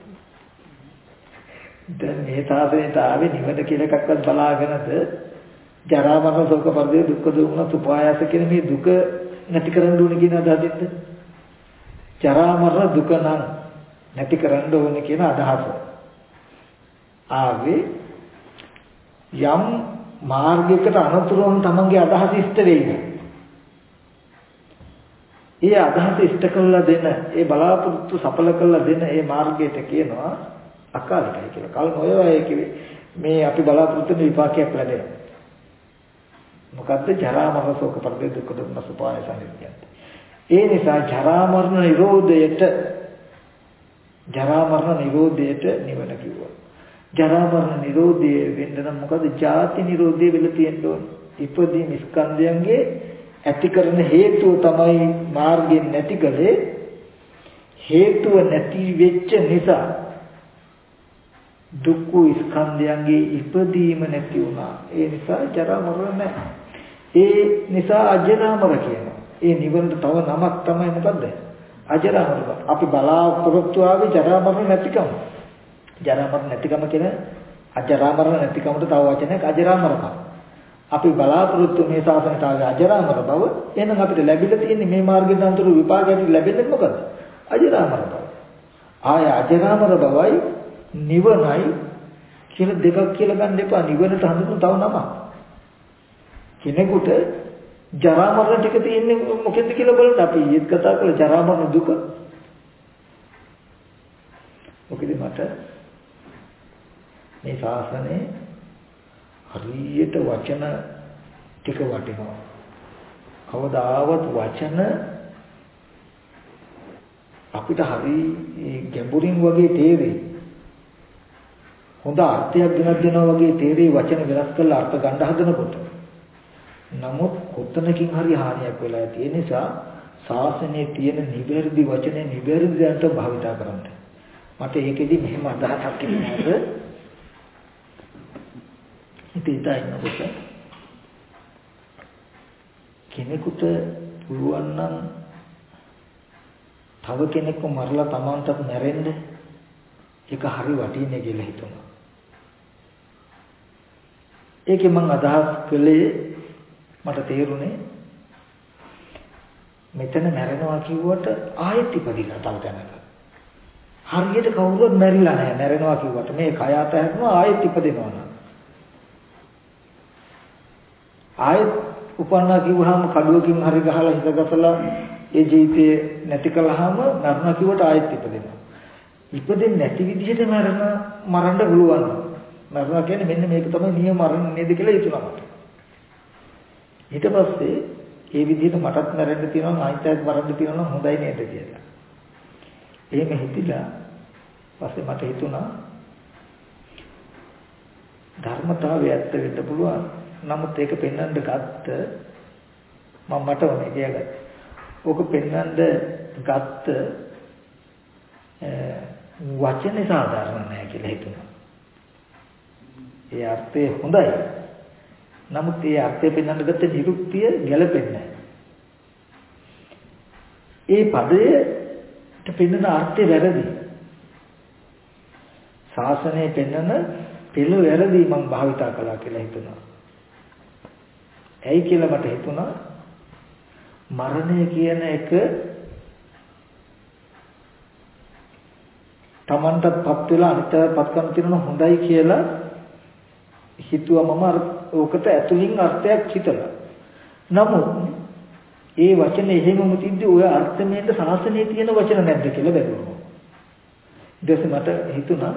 දැන් මේ සාසනයට ආවේ නිවන කියන එකක්වත් බලාගෙනද ජරා මරණ ශෝක පරිසේ දුක්ඛ දෝමන සුපායාස කියන මේ දුක නැති කරන්න ඕනේ කියන අදහසින්ද? ජරා මරණ දුක නම් නැති කරන්න ඕනේ කියන අදහස. ආවේ යම් මාර්ගයකට අනුතරම තමන්ගේ අදහස ඉෂ්ට වෙයි. ඒ අදහස ඉෂ්ට කළා දෙන, ඒ බලාපොරොත්තු සඵල කළා දෙන ඒ මාර්ගයට කියනවා අකාලිකයි කියලා. කල් නොයවයි කිව්වේ මේ අපි බලාපොරොත්තු වෙන විපාකයක් ලැබෙනවා. මොකද්ද? ජරා මරණ ශෝක පරිදේ දුක්ඛ දුක්ඛ සුපාය සංයුක්තිය. ඒ නිසා ජරා මරණ නිරෝධයට ජරා මරණ නිරෝධයට නිවන කිව්වා. ජරා මරණ නිරෝධය වෙන්න නම් මොකද? ජාති නිරෝධය වෙලා තියෙන්න ඕනේ. ඉපදීම් ස්කන්ධයන්ගේ ඇති කරන හේතුව තමයි මාර්ගයෙන් නැති කලේ. හේතුව නැති වෙච්ච නිසා දුක්ඛ ස්කන්ධයන්ගේ ඉපදීම නැති වුණා. ඒ නිසා ජරා මරණ නැහැ. ඒ නිසා අජරාමර කියනවා. ඒ නිවනට තව නමක් තමයි මොකද්ද? අජරාමර. අපි බලාපොරොත්තු ආවේ ජරා මරණ නැතිකම. ජරා මරණ නැතිකම කියන අජරාමර නැතිකමට තව වචනයක් අජරාමරකම. අපි බලාපොරොත්තු මේ සාසනයට ආවේ අජරාමර බව. එහෙනම් අපිට ලැබිලා තියෙන්නේ මේ මාර්ගයෙන් අන්තර විපාකයක් ලැබෙන්නේ මොකද? අජරාමර බව. ආය අජරාමර බවයි නිවනයි කියලා දෙකක් කියලා ගන්න එපා. නිවනට හඳුන්වන තව නමක්. කෙනෙකුට ජරා මරණ ටික තියෙන්නේ මොකෙන්ද කියලා බලන්න. අපි ඊයේත් කතා කළා ජරා මරණ දුක. මොකද මට මේ ශාසනයේ හරියට වචන ටික වටිනවා. කවදාවත් වචන අපිට හරි ගැඹුරින් වගේ තේරෙයි. හොඳ අර්ථයක් ගෙනත් දෙනවා වගේ තේරෙයි වචන වෙනස් කරලා අර්ථ ගන්න හදනකොට. නමුත් කොතනකින් හරි හානියක් වෙලා ඇති. ඒ නිසා ශාසනයේ තියෙන නිවැරදි වචනේ නිවැරදි දැනට භාවිතා කරන්න. මට ඒකෙදි මෙහෙම අදහසක් එනවා. ඉතින් ඉතින්කොට කෙනෙකුට පුළුවන් නම් තව කෙනෙක්ව මරලා Tamanටත් මැරෙන්න ඒක හරි වටින්නේ කියලා හිතුණා. ඒකේ මම අදහස් කළේ මට තේරුනේ මෙතන මැරෙනවා කිව්වට ආයෙත් ඉපදිලා තව තැනක. හරියට කවුරුවත් මැරිලා නැහැ. මැරෙනවා කිව්වට මේ කය අතහැරනවා ආයෙත් ඉපදෙනවා නේද? ආයෙත් උපන්නා කිව්වහම කඩුවකින් හරි ගහලා හිතගසලා ඒ ජීවිතේ නැති කළාම මරණ කිව්වට ආයෙත් ඉපදෙනවා. ඉපදෙන්නේ නැති විදිහට මරණ මරන්න පුළුවන්. මරණ කියන්නේ මෙන්න මේක තමයි නියම මරණ නේද කියලා හිතුණා මට. ඊට පස්සේ ඒ විදිහට මටත් මැරෙන්න තියෙනවා ආයෙත් මරන්න තියෙනවා නම් හොඳයි නේද කියලා. එහෙම හිතිලා පස්සේ මට හිතුණා ධර්මතාවය ඇත්ත වෙන්න පුළුවන්. නමුත් ඒක පෙන්වන්න ගත්ත මම මට ඕනේ කියගත්තා. ඕක පෙන්වන්න ගත්ත වචනේ සාධාරණ නැහැ කියලා හිතුණා. ඒ අර්ථය හොඳයි. නමුත් ඒ අර්ථය පෙන්වන්න ගත්ත නිරුක්තිය ගැලපෙන්නේ නැහැ. ඒ පදයට පෙන්වන අර්ථය වැරදි. ශාසනයේ පෙන්වන පෙළ වැරදි මම භාවිතා කළා කියලා හිතුණා. ඇයි කියලා මට හිතුණා මරණය කියන එක Tamanටපත් වෙලා අනිත්‍යපත් කරන තියෙන හොඳයි කියලා හිතුවා මම අර ඕකට ඇතුලින් අර්ථයක් හිතලා. නමුත් ඒ වචනේ එහෙමම තිද්දි ඔය අර්ථමෙන්ද ශාසනයේ තියෙන වචන නැද්ද කියලා බැලුවා. ඊට මට හිතුණා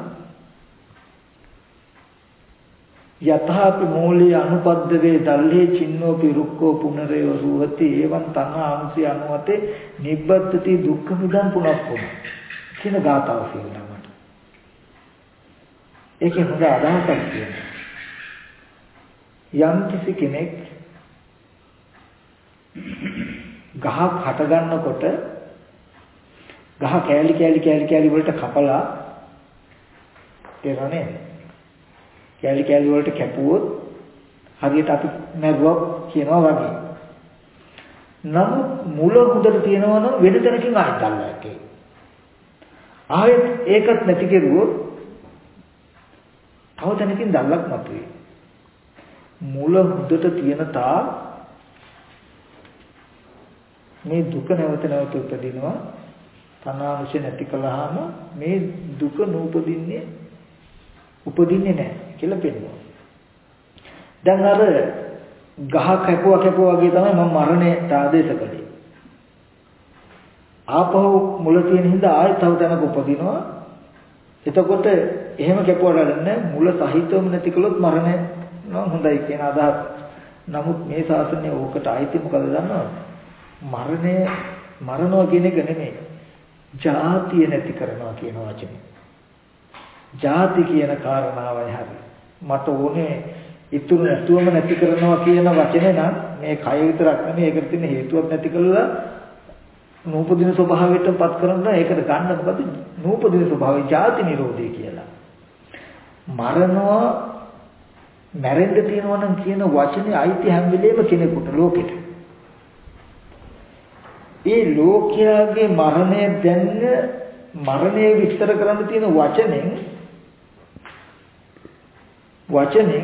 යතහාපි මූලිය අනුපද්දවේ දල්හේ චින්නෝපි රුක්කෝ පුනරේ රුවති එවං තණ්හා අනුසය අනුවතේ නිබ්බත්ති දුක්ඛ මිදං පුනප්පුන කියන ගාථාව කියනවා මට. ඒකේ හොඳ අදහසක් තියෙනවා. යම් කිසි කෙනෙක් ගහක් හට ගන්නකොට ගහ කෑලි කෑලි කෑලි කෑලි වලට කපලා තේරෙන්නේ කෑලි කෑලි වලට කැපුවොත් හරියට අපි මැරුවා කියනවා වගේ. නමුත් මුල හොඳට තියෙනවා නම් වෙන තැනකින් ආයෙත් ගන්නවා ඒකේ. ආයෙත් ඒකත් නැති කෙරුවොත් තව තැනකින් දැල්ලක් මතුවේ. මුල හොඳට තියෙන තා මේ දුක නැවත නැවත උපදිනවා. තනාංශ නැති කළාම මේ දුක නූපදින්නේ උපදින්නේ නැහැ කියලා පෙන්නනවා. දැන් අර ගහ කැපුවා කැපුවා වගේ තමයි මම මරණයට ආදේශ කළේ. ආපහු මුල තියෙන හින්දා ආයෙත් තව තැනක උපදිනවා. එතකොට එහෙම කැපුවාට නෑ මුල සහිතවම නැති කළොත් මරණය නම් හොඳයි කියන අදහස. නමුත් මේ ශාසනයේ ඕකට ආйти මොකද දන්නවද? මරණය මරණවා කියන එක නෙමෙයි. ජාතිය නැති කරනවා කියන වචනේ. ජාති කියන කාරණාවයි හරි. මට ඕනේ ඉතුරු නැතුවම නැති කරනවා කියන වචනේ නම් මේ කය විතරක් නෙමෙයි ඒකට තියෙන හේතුවක් නැති කළා නූපදින ස්වභාවයටපත් කරනවා. ඒකට ගන්න මොකද? නූපදින ස්වභාවය ජාති නිරෝධය කියලා. මරණවා මැරෙන්න තියනවා නම් කියන වචනේ අයිති හැම වෙලේම කෙනෙකුට ලෝකෙට. ඒ ලෝකයාගේ මරණය දැන්න මරණය විස්තර කරන්න තියෙන වචනෙන් වචනෙන්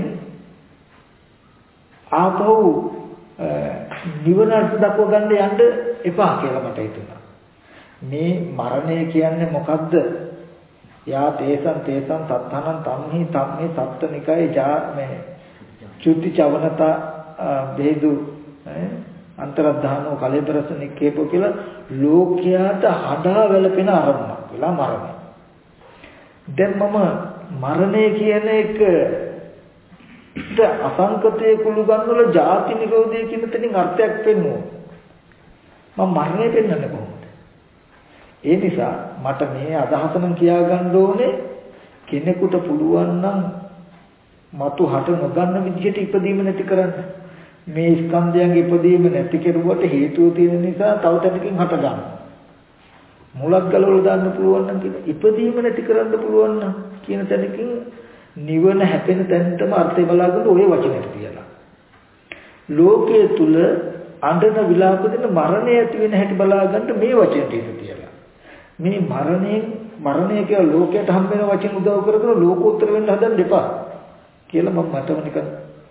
ආපහු නිවන අර්ථ දක්ව ගන්න යන්න එපා කියලා මට හිතුණා. මේ මරණය කියන්නේ මොකද්ද? යා තේසං තේසං සත්තනං තම්හි තම්හි සත්තනිකයි ජා මේ චුති චවනත බෙහෙදු අන්තරද්ධානෝ කලෙබරස නිකේපෝ කියලා ලෝකයාට හඩා වැළපෙන අරමුණක් වෙලා මරණය. දැන් මම මරණය කියන එක අසංකතයේ කුළු ගන්නවල ಜಾති නිරෝධය කියන තැනින් අර්ථයක් පෙන්වනවා. මම මරණය පෙන්වන්නේ කොහොමද? ඒ නිසා මට මේ අදහස නම් කියා ගන්න ඕනේ කෙනෙකුට පුළුවන් නම් මතු හට නොගන්න විදිහට ඉපදීම නැති කරන්න. මේ ස්කන්ධයන්ගේ ඉපදීම නැති කෙරුවට හේතුව තියෙන නිසා තව තැනකින් හට ගන්නවා. මුලක් ගලවලා දාන්න පුළුවන් නම් කියන ඉපදීම නැති කරන්න පුළුවන් නම් කියන තැනකින් නිවන හැපෙන තැනටම අර්ථය බලාගෙන ওই වචනයට තියලා. ලෝකයේ තුල අඬන විලාප දෙන මරණය ඇති වෙන හැටි බලාගන්න මේ වචනයට තියලා. මේ මරණයෙන් මරණය කියලා ලෝකයට හම්බ වෙන වචන උදව් කරගෙන ලෝකෝත්තර වෙන්න හදන්න එපා කියලා මම මටම නිකන්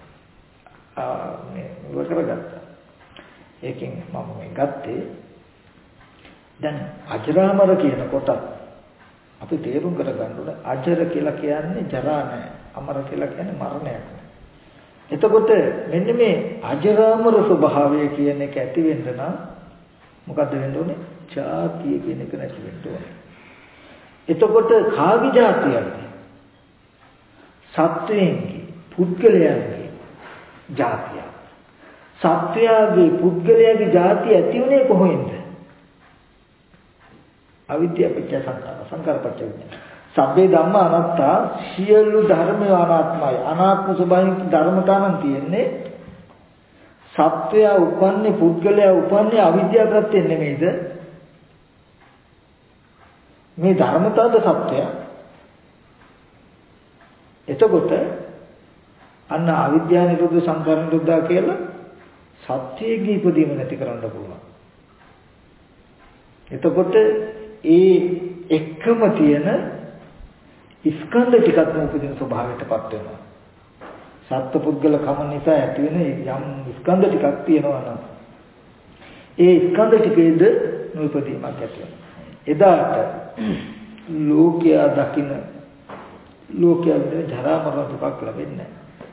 මේ ඉවර කරගත්තා. ඒකෙන් මම මේ ගත්තේ දැන් අජරාමර කියන කොට අපි තේරුම් කරගන්න ඕනේ අජර කියලා කියන්නේ ජරා නැහැ. අමර කියලා කියන්නේ මරණයක්. එතකොට මෙන්න මේ අජරාමර ස්වභාවය කියන එක ඇති වෙන්න නම් මොකද්ද වෙන්න ඕනේ? ජාතිය කියන එක නැති වෙන්න ඕනේ. එතකොට කාගේ ජාතියක්ද? සත්වයන්ගේ පුද්ගලයන්ගේ ජාතිය. සත්වයාගේ පුද්ගලයාගේ ජාතිය ඇති උනේ කොහොමද? අවිද්‍යාව පත්‍ය සංකාර සංකාර පත්‍ය විඥාන. සබ්බේ ධම්ම අනාත්තා සියලු ධර්ම අනාත්මයි. අනාත්ම ස්වභාවයෙන් ධර්මතාවන් තියෙන්නේ සත්වයා උපන්නේ පුද්ගලයා උපන්නේ අවිද්‍යාව ප්‍රත්‍යයෙන් නෙමෙයිද? මේ ධර්මතාවද සත්‍යය. එතකොට අන්න අවිද්‍යාව නිරෝධ සංකාර නිරෝධා කියලා සත්‍යයේ ඉපදීම නැති කරන්න පුළුවන්. එතකොට ඒ එකම තියෙන ස්කන්ධ ටිකක් උපදින ස්වභාවයටපත් වෙනවා. සත්පුද්ගල කම නිසා ඇති වෙන යම් ස්කන්ධ ටිකක් තියෙනවා නම් ඒ ස්කන්ධ ටිකේද නූපදීමක් ඇති වෙනවා. එදාට ලෝකයා දකින්න ලෝකයා විඳින ජරා මරණ දුකක් ලැබෙන්නේ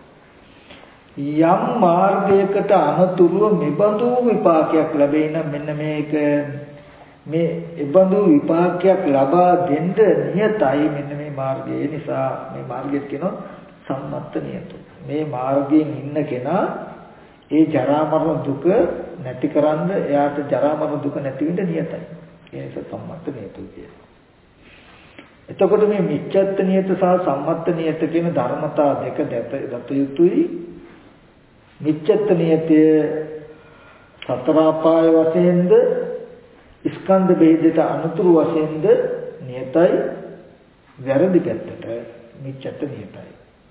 යම් මාර්ගයකට අනතුරුව මෙබඳු විපාකයක් ලැබෙයි නම් මෙන්න මේක මේ එබඳු විපාකයක් ලබා දෙන්න නියතයි. මෙන්න මේ මාර්ගය නිසා මේ මාර්ගයට කියනවා සම්මත්ත නියතෝ. මේ මාර්ගයෙන් ඉන්න කෙනා ඒ ජරා මරණ දුක නැතිකරන්න එයාට ජරා මරණ දුක නැති වෙන්න නියතයි. ඒ නිසා සම්මත්ත නියතෝ කියනවා. එතකොට මේ මිච්ඡත්ත නියත සහ සම්මත්ත නියත කියන ධර්මතා දෙක දත යුතුයි. මිච්ඡත්ත නියතය සතර අපාය වශයෙන්ද ස්කන්ධ ભેදයට අනුතුරු වශයෙන්ද නියතයි. වැරදි පැත්තට මිච්ඡත්ත නියතයි.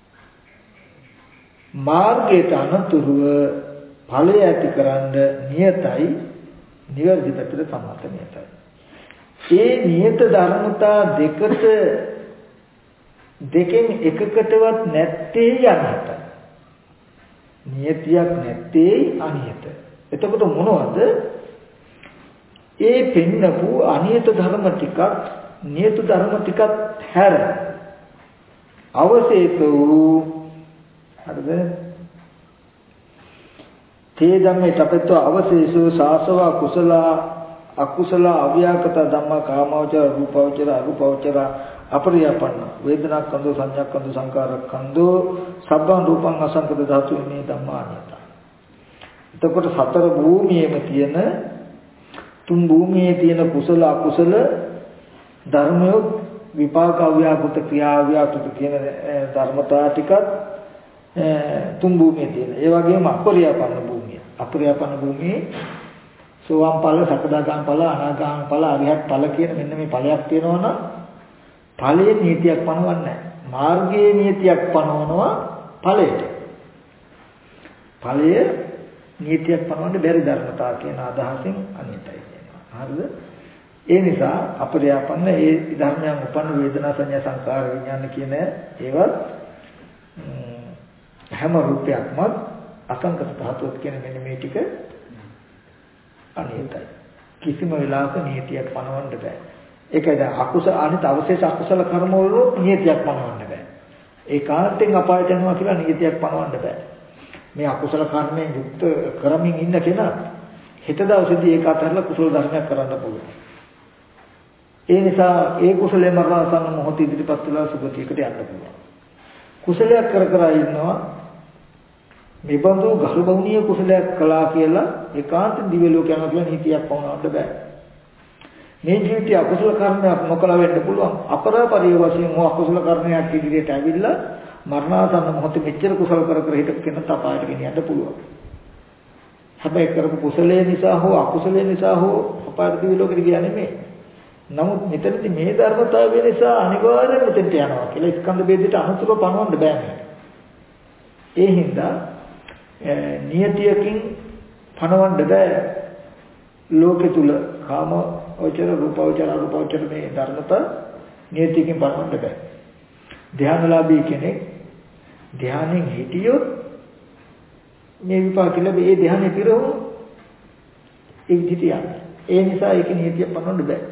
මාර්ගයට අනුතුරුව ඵලය ඇතිකරන්න නියතයි. නිවැරදි පැත්තට සම්මත නියතයි. ඒ නියත ධර්මතා දෙකට දෙකෙන් එකකටවත් නැත්තේ යන්නට. නියතියක් නැත්තේ අනියත. එතකොට මොනවද? ඒ පින්නපු අනියත ධර්ම ටිකක් නියත ධර්ම ටිකක් හැර අවශේෂ වූ හරිද? තේ ධම්මේ තපෙත්ව අවශේෂෝ සාසව කුසල අකුසල අව්‍යාකත ධම්ම කාමවචර රූපවචර අරූපවචර අපරියපන්න වේදනාක්ඛන්‍දෝ සංඥාක්ඛන්‍දෝ සංකාරක්ඛන්‍දෝ සබ්බං රූපං අසංකත ධාතු මේ ධම්මානියත. එතකොට සතර භූමියේම තියෙන තුන් භූමියේ තියෙන කුසල අකුසල ධර්මය විපාක අව්‍යාකෘත ක්‍රියා අව්‍යාකෘත කියන ධර්මතා ටිකත් තුන් භූමියේ තියෙන. ඒ වගේම අපරියපන්න භූමිය. අපරියපන්න භූමියේ සෝවාන් ඵල, සකදාගාමී ඵල, අනාගාමී ඵල, අරිහත් ඵල කියන මෙන්න මේ ඵලයක් තියෙනවා නම් ඵලයේ නීතියක් පනවන්නේ නැහැ. මාර්ගයේ නීතියක් පනවනවා ඵලයට. ඵලය නීතියක් පනවන්න බැරි ධර්මතාව කියන අදහසින් අනිතයි කියනවා. හරිද? ඒ නිසා අපරියාපන්න ඒ ධර්මයන් උපන්න වේදනා සංඥා සංකාර විඥාන කියන ඒවත් හැම රූපයක්ම අසංකත ධාතුවක් කියන මෙන්න මේ ටික අනිතයි. කිසිම වෙලාවක නියතියක් පනවන්න බෑ. ඒකයි දැන් අකුසල අනිත් අවශේෂ අකුසල කර්ම වල නියතියක් පනවන්න බෑ. ඒකාන්තයෙන් අපායට යනවා කියලා නියතියක් පනවන්න බෑ. මේ අකුසල කර්මයෙන් යුක්ත කරමින් ඉන්න කෙනා හෙට දවසේදී ඒක අතහැරලා කුසල ධර්මයක් කරන්න පුළුවන්. ඒ නිසා ඒ කුසලයේ මරණසන්න මොහොත ඉදිරිපත් වෙලා සුගතියකට යන්න පුළුවන්. කුසලයක් කර කර ඉන්නවා මෙබඳු ගහබවුනිය කුසලයක් කළා කියලා ඒකාන්ත දිව්‍ය ලෝක යනවා කියලා නීතියක් පවනවන්න බෑ. මේ ජීවිතය අකුසල කර්මයක් නොකළ වෙන්න පුළුවන්. අපරාපරිය වශයෙන් හෝ අකුසල කර්මයක් ඉදිරියට ඇවිල්ලා මරණාසන්න මොහොතේ මෙච්චර කුසල කර කර හිටපු කෙනා තපායට ගෙනියන්න පුළුවන්. හැබැයි කරපු කුසලයේ නිසා හෝ අකුසලයේ නිසා හෝ අපාර දිවි ලෝකෙට ගියා නෙමෙයි. නමුත් මෙතනදී මේ ධර්මතාවය නිසා අනිවාර්යයෙන් මෙතෙන්ට යනවා කියලා ස්කන්ධ ભેදයට අනුසුර පනවන්න බෑ මේ. ඒ හින්දා නියතියකින් පනවන්න බෑ ලෝකෙ තුල කාම අවචර රූප අවචර අරූප අවචර මේ ධර්මතා නියතියකින් පනවන්න බෑ. ධ්‍යානලාභී කෙනෙක් ධ්‍යානෙන් හිටියොත් මේ විපාක ලැබෙයි. ඒ ධ්‍යානෙ පිරවුණු ඒ විදිහට යන්නේ. ඒ නිසා ඒක නියතිය පනවන්න බෑ.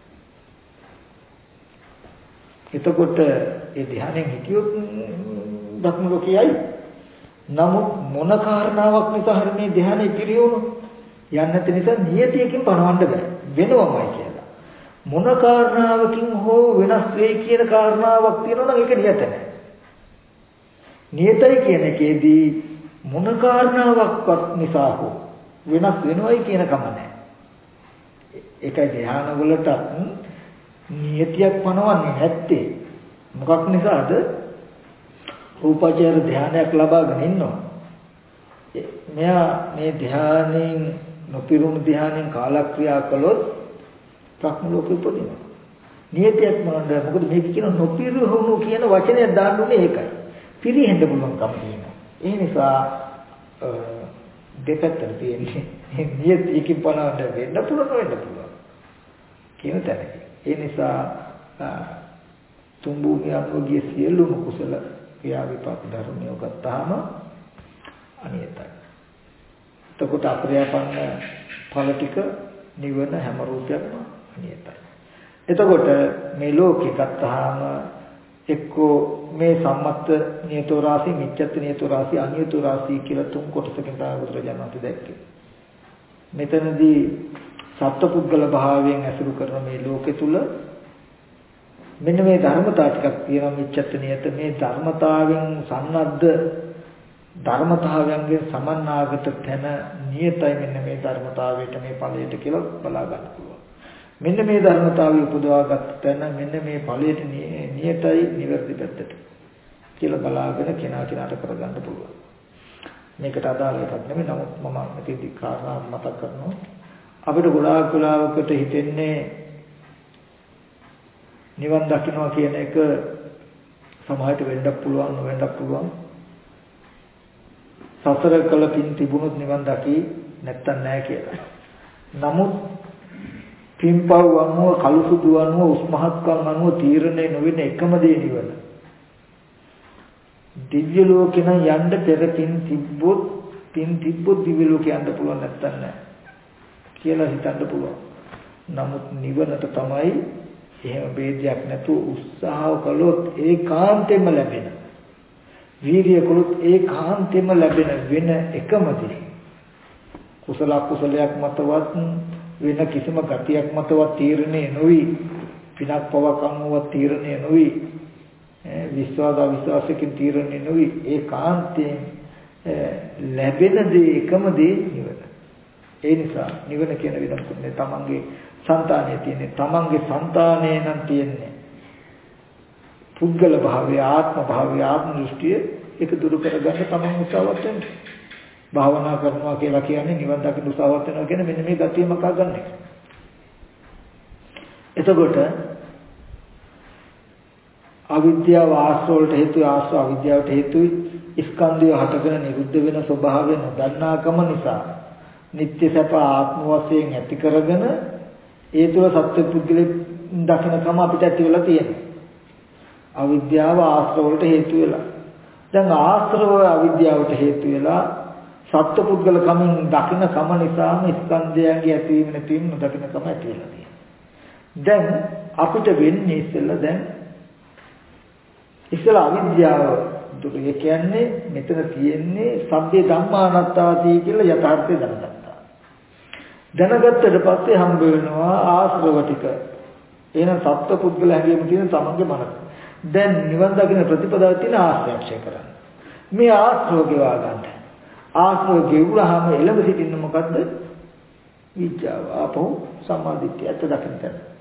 එතකොට ඒ ධ්‍යානෙන් හිටියොත් ධර්ම ලෝකයයි. නමුත් මොන කාරණාවක් නිසා හරි මේ ධ්‍යානෙ පිරවුණු යන්නේ නැති නිසා නියතියකින් පනවන්න බෑ. වෙනවමයි කියලා. මොන කාරණාවකින් හෝ වෙනස් වෙයි කියන කාරණාවක් තියෙනවා නම් ඒක නියත නැහැ. නියතයි කියන එකේදී මොන කාරණාවක්වත් නිසා හෝ වෙනස් වෙනවයි කියන කම නැහැ. ඒකයි ධ්‍යාන වලට නියතියක් පනවන්නේ නැත්තේ. මොකක් නිසාද? රූපාචාර ධ්‍යානයක් ලබාගෙන ඉන්නවා. මෙයා මේ ධ්‍යානෙන් නොපිරුණු ධ්‍යානෙන් කාලක්‍රියා කළොත් ප්‍රඥ ලෝකෙ උපදිනවා. නියතියක් මොනවාද? මොකද මේක කියන නොපිරුණු කියන වචනය දාන්න උනේ ඒකයි. පිරිහෙන්න පුළුවන් කම තියෙනවා. ඒ නිසා දෙපැත්තට තියෙන්නේ නියතියකින් පනවන්න වෙන්න පුළුවන් වෙන්න පුළුවන් කියන තැනක. ඒ නිසා තුම්බුගේ අනුගිය සියලුම කුසල ක්‍රියා විපාක ධර්මය ගත්තාම අනියතයි. එතකොට අප්‍රයපන්න ඵල ටික නිවන හැම රූපයක්ම අනියතයි. එතකොට මේ ලෝකේ ගත්තාම එක්කෝ මේ සම්මත නියතෝ රාශි, මිච්ඡත් නියතෝ රාශි, අනියතෝ රාශි කියලා තුන් කොටසකින් තමයි බුදුරජාණන් වහන්සේ දැක්කේ. මෙතනදී සත්පුද්ගල භාවයෙන් ඇසුරු කරන මේ ලෝකෙ තුල මෙන්න මේ ධර්මතා ටිකක් තියෙනවා. මිච්ඡත් නියත මේ ධර්මතාවෙන් සන්නද්ධ ධර්මතාවයන්ගේ සමන්නාගත තැන නියතයි. මෙන්න මේ ධර්මතාවයට මේ ඵලයට කියලා බලා ගන්න පුළුවන්. මෙන්න මේ ධර්මතාවය උපදවාගත් තැන මෙන්න මේ ඵලයට නියතයි නිවැරදි පැත්තට කියලා බලාගෙන කෙනා කෙනාට කරගන්න පුළුවන්. මේකට අදාළ එකක් නෙමෙයි. නමුත් මම මෙතෙන්දී කාරණා මතක් කරනවා. අපිට ගොඩාක් වෙලාවකට හිතෙන්නේ නිවන් දකින්නවා කියන එක සමහරට වෙන්නත් පුළුවන් නොවෙන්නත් පුළුවන්. සසර කළ පින් තිබුණොත් නිවන් දකි නැත්තම් නැහැ කියලා. නමුත් පින්පව් අනුව කලුසුදු අනුව උස්මහත්කම් අනුව තීරණය නොවෙන එකම දේ නිවන. දිව්‍ය ලෝකෙන යන්න පෙර පින් තිබ්බොත් පින් තිබ්බොත් දිව්‍ය ලෝකෙ යන්න පුළුවන් නැත්තම් නැහැ කියලා හිතන්න පුළුවන්. නමුත් නිවනට තමයි එහෙම ભેදයක් නැතුව උත්සාහ කළොත් ඒකාන්තයෙන්ම ලැබෙන. වීර්ය කළොත් ඒකාන්තයෙන්ම ලැබෙන වෙන එකම දේ. කුසල කුසලයක් මතවත් වෙන කිසිම ගතියක් මතවත් තීරණය නොවි, පිනක් පවක් අනුව තීරණය නොවි, විශ්වාස අවිශ්වාසකින් තීරණය නොවි, ඒකාන්තයෙන් ලැබෙන දේ එකම දේ නිවන. ඒ නිසා නිවන කියන විදිහට තමන්ගේ సంతානයේ තියෙන්නේ, තමන්ගේ సంతානයේ නම් තියෙන්නේ පුද්ගල භාවය, ආත්ම භාවය, ආත්ම දෘෂ්ටිය ඒක දුරු කරගන්න තමන් උත්සාහවත් වෙන්න. භාවනා කරනවා කියලා කියන්නේ නිවන් දකින්න උත්සාහවත් වෙනවා කියන මෙන්න මේ ගතිය මකා ගන්න එක. එතකොට අවිද්‍යාව ආශ්‍රවයට හේතු ආශ්‍රව අවිද්‍යාවට හේතුයි. ස්කන්ධය හටගෙන නිරුද්ධ වෙන ස්වභාවය නොදන්නාකම නිසා නිත්‍ය සැප ආත්ම වශයෙන් ඇති කරගෙන ඒ තුල සත්‍ය පුද්ගලෙක් දකින්නකම අපිට ඇති වෙලා තියෙනවා. අවිද්‍යාව ආශ්‍රව වලට හේතු වෙලා. දැන් ආශ්‍රව අවිද්‍යාවට හේතු වෙලා සත්‍ය පුද්ගල කමින් දකින්න කම නිසාම ස්කන්ධයන්ගේ ඇතිවීම නැතිවීම නොදකින්න කම ඇති වෙලා තියෙනවා. දැන් අපිට වෙන්නේ ඉස්සෙල්ලා දැන් ඉස්සෙල්ලා අවිද්‍යාව දුක කියන්නේ මෙතන තියෙන්නේ සබ්බේ ධම්මානත්තාති කියලා යථාර්ථය දැනගත්තා. දැනගත්තට පස්සේ හම්බ වෙනවා ආශ්‍රව ටික. එහෙනම් සත්‍ය පුද්ගල හැඟීම තියෙන තමන්ගේ මනස. දැන් නිවන් දකින්න ප්‍රතිපදාව තියෙන ආශ්‍රයක්ෂය කරන්න. මේ ආශ්‍රව ගෙවා ගන්න. ආශ්‍රව ගෙවුවාම එළඹ සිටින්න මොකද්ද? විඥාව. ආපහු සම්මාදිට්ඨිය ඇත්ත දකින්න.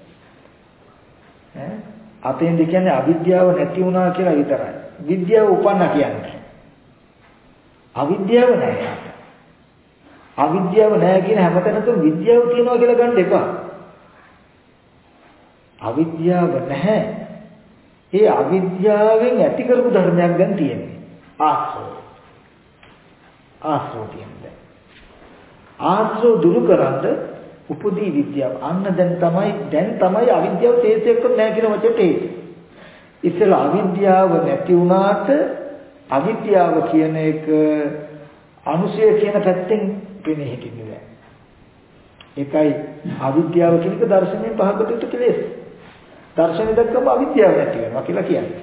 ඈ අපෙන්ද කියන්නේ අවිද්‍යාව නැති වුණා කියලා විතරයි. විද්‍යාව උපන්න කියන්නේ. අවිද්‍යාව නැහැ. අවිද්‍යාව නැහැ කියන හැමතැනකම විද්‍යාව තියෙනවා කියලා ගන්න එපා. අවිද්‍යාව නැහැ. ඒ අවිද්‍යාවෙන් ඇති කරපු ධර්මයක් දැන් තියෙන්නේ. ආශ්‍රව. ආශ්‍රව කියන්නේ. ආශ්‍රව දුරු කරන්ද උපදී විද්‍යාව. අන්න දැන් තමයි දැන් තමයි අවිද්‍යාව තේසෙක නැහැ කියන වචනට හේතු. ඉතල අවිද්‍යාව නැති වුණාට අවිද්‍යාව කියන එක අනුසය කියන පැත්තෙන් පෙනී හිටින්නේ නැහැ. ඒකයි අවිද්‍යාව කියන එක දර්ශනයෙන් පහකට යුතු කෙලෙස්. දර්ශනය දක්වම අවිද්‍යාව නැති වෙනවා කියලා කියන්නේ.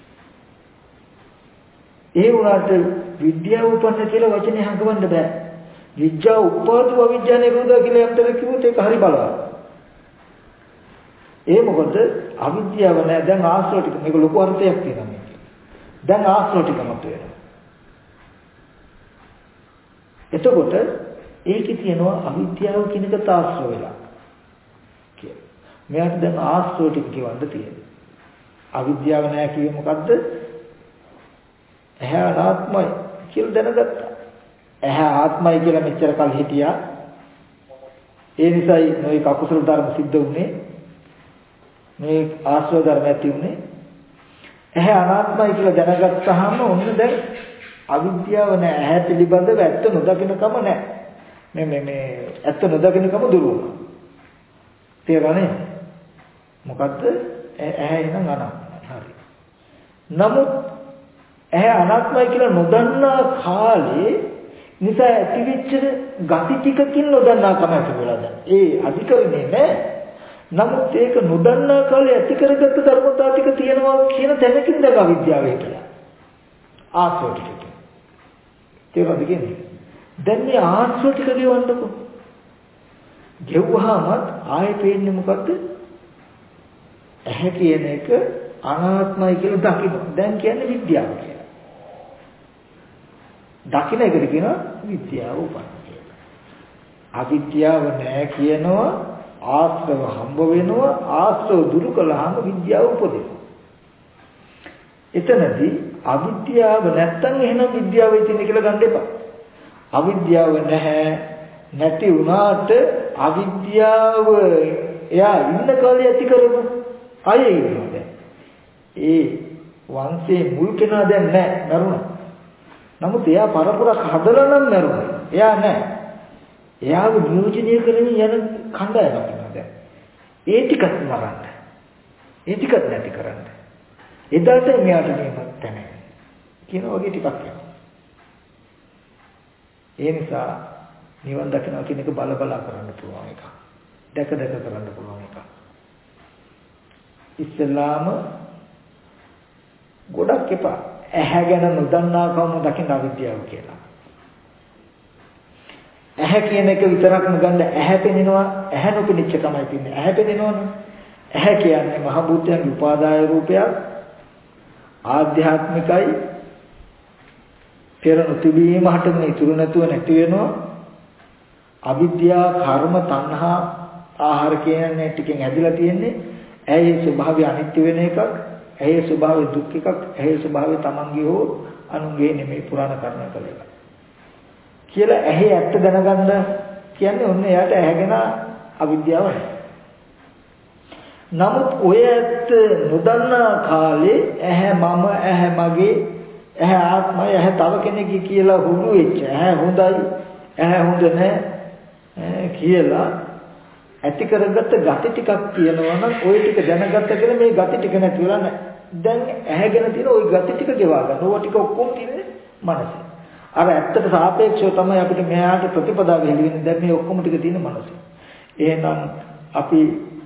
ඒ වුණාට විද්‍යාව උපන්න කියලා වචනේ හංගවන්න බෑ. විද්‍යාව උපාදව අවිද්‍යාව නිරෝධය කියලා යම්තර කිව්වොත් ඒක හරි බලවත්. ඒ මොකද අවිද්‍යාව නැහැ දැන් ආශ්‍රව ටික මේක ලොකු අර්ථයක් තියෙනවා මේක. දැන් ආශ්‍රව ටික මත වෙනවා. එතකොට ඒකේ තියෙනවා අවිද්‍යාව කියන එක තාශ්‍රව වෙලා. කියලා. මෙයාට දැන් ආශ්‍රව ටික කියවන්න තියෙනවා. අවිද්‍යාව නැහැ කියේ මොකද්ද? ඇහැ අනාත්මයි කියලා දැනගත්තා. ඇහැ ආත්මයි කියලා මෙච්චර කල් හිටියා. ඒ නිසායි මේ අකුසල ධර්ම සිද්ධ වුනේ. මේ ආශ්‍රව ධර්ම ඇති වුනේ. ඇහැ අනාත්මයි කියලා දැනගත්තාම ඔන්න දැන් අවිද්‍යාව නැහැ. ඇහැ පිළිබඳව ඇත්ත නොදකින්නකම නැහැ. මේ මේ මේ ඇත්ත නොදකින්නකම දුර වුණා. තේරුණානේ? මොකද්ද? ඇහැ එනම් අනාත්මයි. හරි. නමුත් ඇහැ අනාත්මයි කියලා නොදන්නා කාලේ නිසා ඇතිවෙච්ච ගති ටිකකින් නොදන්නා කම ඇති වෙලා දැන්. ඒ අධිකරණේ නෑ. නමුත් ඒක නොදන්නා කාලේ ඇති කරගත්ත ධර්මතා ටික තියෙනවා කියන තැනකින් දැන් අවිද්‍යාව හිටලා. ආශ්‍රව ටික. තේරුණාද කියන්නේ? දැන් මේ ආශ්‍රව ටික ගෙවන්නකො. ගෙවුවාම ආයෙ පේන්නේ මොකද්ද? ඇහැ කියන එක අනාත්මයි කියලා දකින්න. දැන් කියන්නේ විද්‍යාව කියලා. දකින්න එකට කියනවා විද්‍යාව උපන්න කියලා. අවිද්‍යාව නැහැ කියනවා ආශ්‍රව හම්බ වෙනවා ආශ්‍රව දුරු කළාම විද්‍යාව උපදිනවා. එතනදී අවිද්‍යාව නැත්තම් එහෙනම් විද්‍යාව ඉතින් කියලා ගන්න එපා. අවිද්‍යාව නැහැ නැති වුණාට අවිද්‍යාව එයා ඉන්න කාලේ ඇති කරපු අය ඉන්නවා දැන්. ඒ වංශේ මුල් කෙනා දැන් නැහැ නරුණා. නමුත් එයා පරපුරක් හදලා නම් නරුණා. එයා නැහැ. එයාව නියෝජනය කරමින් යන කණ්ඩායමක් ඉන්නවා දැන්. ඒ ටිකත් මරන්න. ඒ ටිකත් නැති කරන්න. එදාට මෙයාට මේවත් නැහැ. කියන වගේ ටිකක් යනවා. ඒ නිසා නිවන් දකිනවා කියන එක බල බලා කරන්න පුළුවන් එකක්. දැක දැක කරන්න පුළුවන් එකක්. ඉස්ලාම ගොඩක් එපා. ඇහැ ගැන නොදන්නා කම දකින්න අවිද්‍යාව කියලා. ඇහැ කියන එක විතරක්ම ගන්න ඇහැ පෙනෙනවා ඇහැ නොපෙනිච්ච තමයි තින්නේ. ඇහැ පෙනෙනවනේ. ඇහැ කියන්නේ මහ භූතයන්ගේ උපාදාය රූපයක්. ආධ්‍යාත්මිකයි. පෙර නොතිබීම හටගෙන ඉතුරු නැතුව නැති වෙනවා. අවිද්‍යාව, කර්ම, තණ්හා, ආහාර කියන්නේ ටිකෙන් ඇදලා තියෙන්නේ. ඇයි ස්වභාවය අනිත්‍ය වෙන එකක්. ඇයි ස්වභාවය දුක් එකක්. ඇයි ස්වභාවය තමන්ගේ හෝ අනුන්ගේ නෙමෙයි පුරාණ කර්ම කළ එක. කියලා ඇහි ඇත්ත දැනගන්න කියන්නේ ඔන්න එයාට ඇහැගෙන අවිද්‍යාවයි. නමුත් ඔය ඇත්ත නොදන්නා කාලේ ඇහැ මම ඇහැ මගේ ඇහැ ආත්මය ඇහැ තව කෙනෙක්ගේ කියලා හුරු වෙච්ච ඇහැ හොඳයි ඇහැ හොඳ නැහැ කියලා ඇති කරගත්ත gati ටිකක් තියෙනවා නම් ওই ටික දැනගත්ත කියලා මේ gati ටික නැති වෙලා නැහැ. දැන් ඇහැගෙන තියෙන ওই gati ටික ගෙවා ගන්න. ඕවා ටික ඔක්කොම තියෙන්නේ මනසේ. අර ඇත්තට සාපේක්ෂව තමයි අපිට මෙයාට ප්‍රතිපදාව හෙළිවෙන්නේ. දැන් මේ ඔක්කොම ටික තියෙන මනසේ. එහෙනම් අපි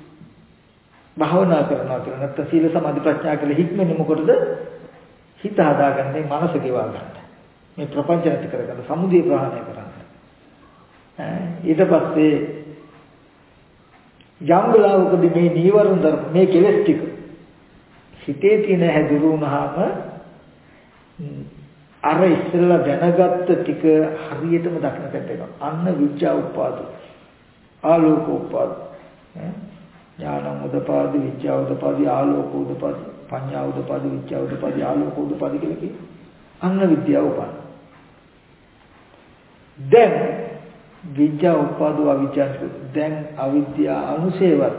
භාවනා කරනවා කියලා නැත්නම් සීල සමාධි ප්‍රඥා කියලා හික්මන්නේ මොකටද? හිත හදාගන්න මේ මනස ගෙවා ගන්න. මේ ප්‍රපංච නැති කරගන්න, සමුදය ප්‍රහාණය කරන්න. ඊට පස්සේ යම් වෙලාවකදී මේ නීවරණ ධර්ම මේ කෙලෙස් ටික හිතේ තියෙන හැදුරු වුණාම අර ඉස්සෙල්ලා දැනගත්ත ටික හරියටම දක්නට වෙනවා. අන්න විඥා උපාද ආලෝක උපාද ඥාන උදපාද විඥා උදපාද ආලෝක උදපාද පඤ්ඤා උදපාද විඥා උදපාද ආලෝක උදපාද කියලා කියේ. අන්න විද්‍යාව උපාද. දැන් විද්‍යා උපාදෝ අවිද්‍යාව දැන් අවිද්‍යාව අනුසේවත්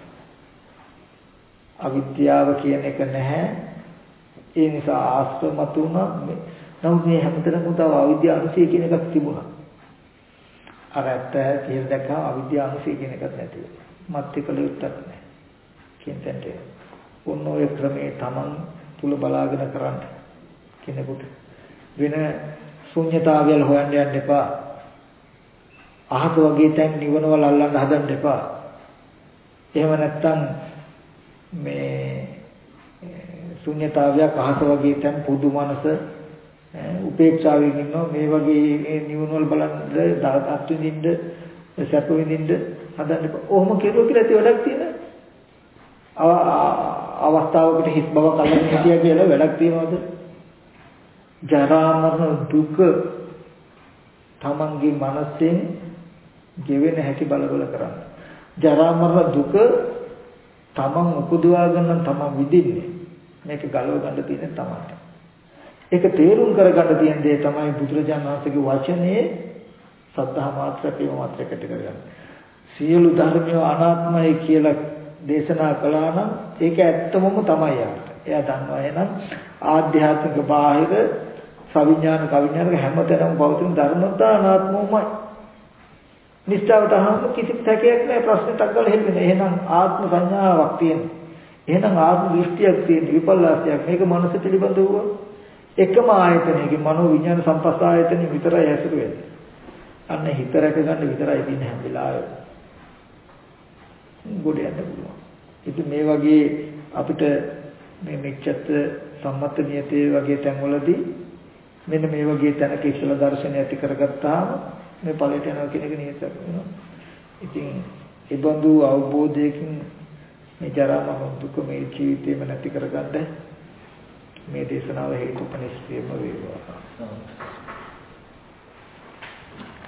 අවිද්‍යාව කියන එක නැහැ ඒ නිසා ආස්තමතු වුණා නමුත් මේ හැමතැනම තව අවිද්‍යාව අනුසය කියන එකක් තිබුණා අර ඇත්ත කියලා දැක්කම අවිද්‍යාව අනුසය කියන එකක් නැති වෙනවා මත්තිකල උත්තර නැහැ කියන තැනට ඔන්න ඔය ක්‍රමේ Taman තුල බලාගෙන කරන්න කෙනෙකුට වෙන ශුන්‍යතාවයල් හොයන්න යන්න එපා අහක වගේ තැන් නිවනවල අල්ලන්න හදන්න එපා. එහෙම නැත්නම් මේ ශුන්‍යතාවයක් අහක වගේ තැන් පොදු මනස උපේක්ෂාවෙන් ඉන්නවා මේ වගේ නිවනවල බලන්න දාතත් විඳින්න සැප විඳින්න හදන්න එපා. ඔහොම කෙරුවා කියලා ඇති වැඩක් තියෙන. අවස්ථාවකට හිස් බවක් අල්ලගෙන හිටියා කියලා වැඩක් තියනවද? ජරා මරණ දුක තමන්ගේ මනසෙන් ගෙවෙන හැටි බල බල කරන්න. ජරා මරණ දුක තමන් උපදවා ගන්න තමන් විඳින්නේ. මේක ගලව ගන්න තියෙන තමන්ට. ඒක තේරුම් කරගන්න තියෙන දේ තමයි බුදුරජාණන් වහන්සේගේ වචනේ සද්ධා මාත්‍ර ප්‍රේම මාත්‍රකට කරගන්න. සියලු ධර්මය අනාත්මයි කියලා දේශනා කළා නම් ඒක ඇත්තමම තමයි යාට. එයා දන්නවා එහෙනම් ආධ්‍යාත්මික බාහිර සවිඥානික අවිඥානික හැමතැනම පවතින ධර්මතා අනාත්මමයි. නිස්සාරට අහම කිසි තැකයක් නැහැ ප්‍රශ්නයක් අහලා හෙල්ලෙන්නේ. එහෙනම් ආත්ම සංඥාවක් තියෙනවා. එහෙනම් ආත්ම දෘෂ්ටියක් තියෙන විපල්ලාසයක් මේක මනස පිළිබඳව එකම ආයතනයකින් මනෝ විඥාන සම්පස්ස ආයතනෙ විතරයි ඇසුරු වෙන්නේ. අන්න හිත රැක ගන්න විතරයි තියෙන හැම වෙලාවෙම. ගොඩ යන්න පුළුවන්. ඉතින් මේ වගේ අපිට මේ මෙච්චත් සම්මත නියතේ වගේ තැන්වලදී මෙන්න මේ වගේ තැනක ඉස්සලා දර්ශනය ඇති කරගත්තාම මේ ඵලයට යනවා කියන එක නියතක් වෙනවා. ඉතින් ඒ බඳු අවබෝධයකින් මේ ජරා මරණ දුක මේ ජීවිතේම නැති කරගන්න මේ දේශනාව හේතුපනිස්සේම වේවා.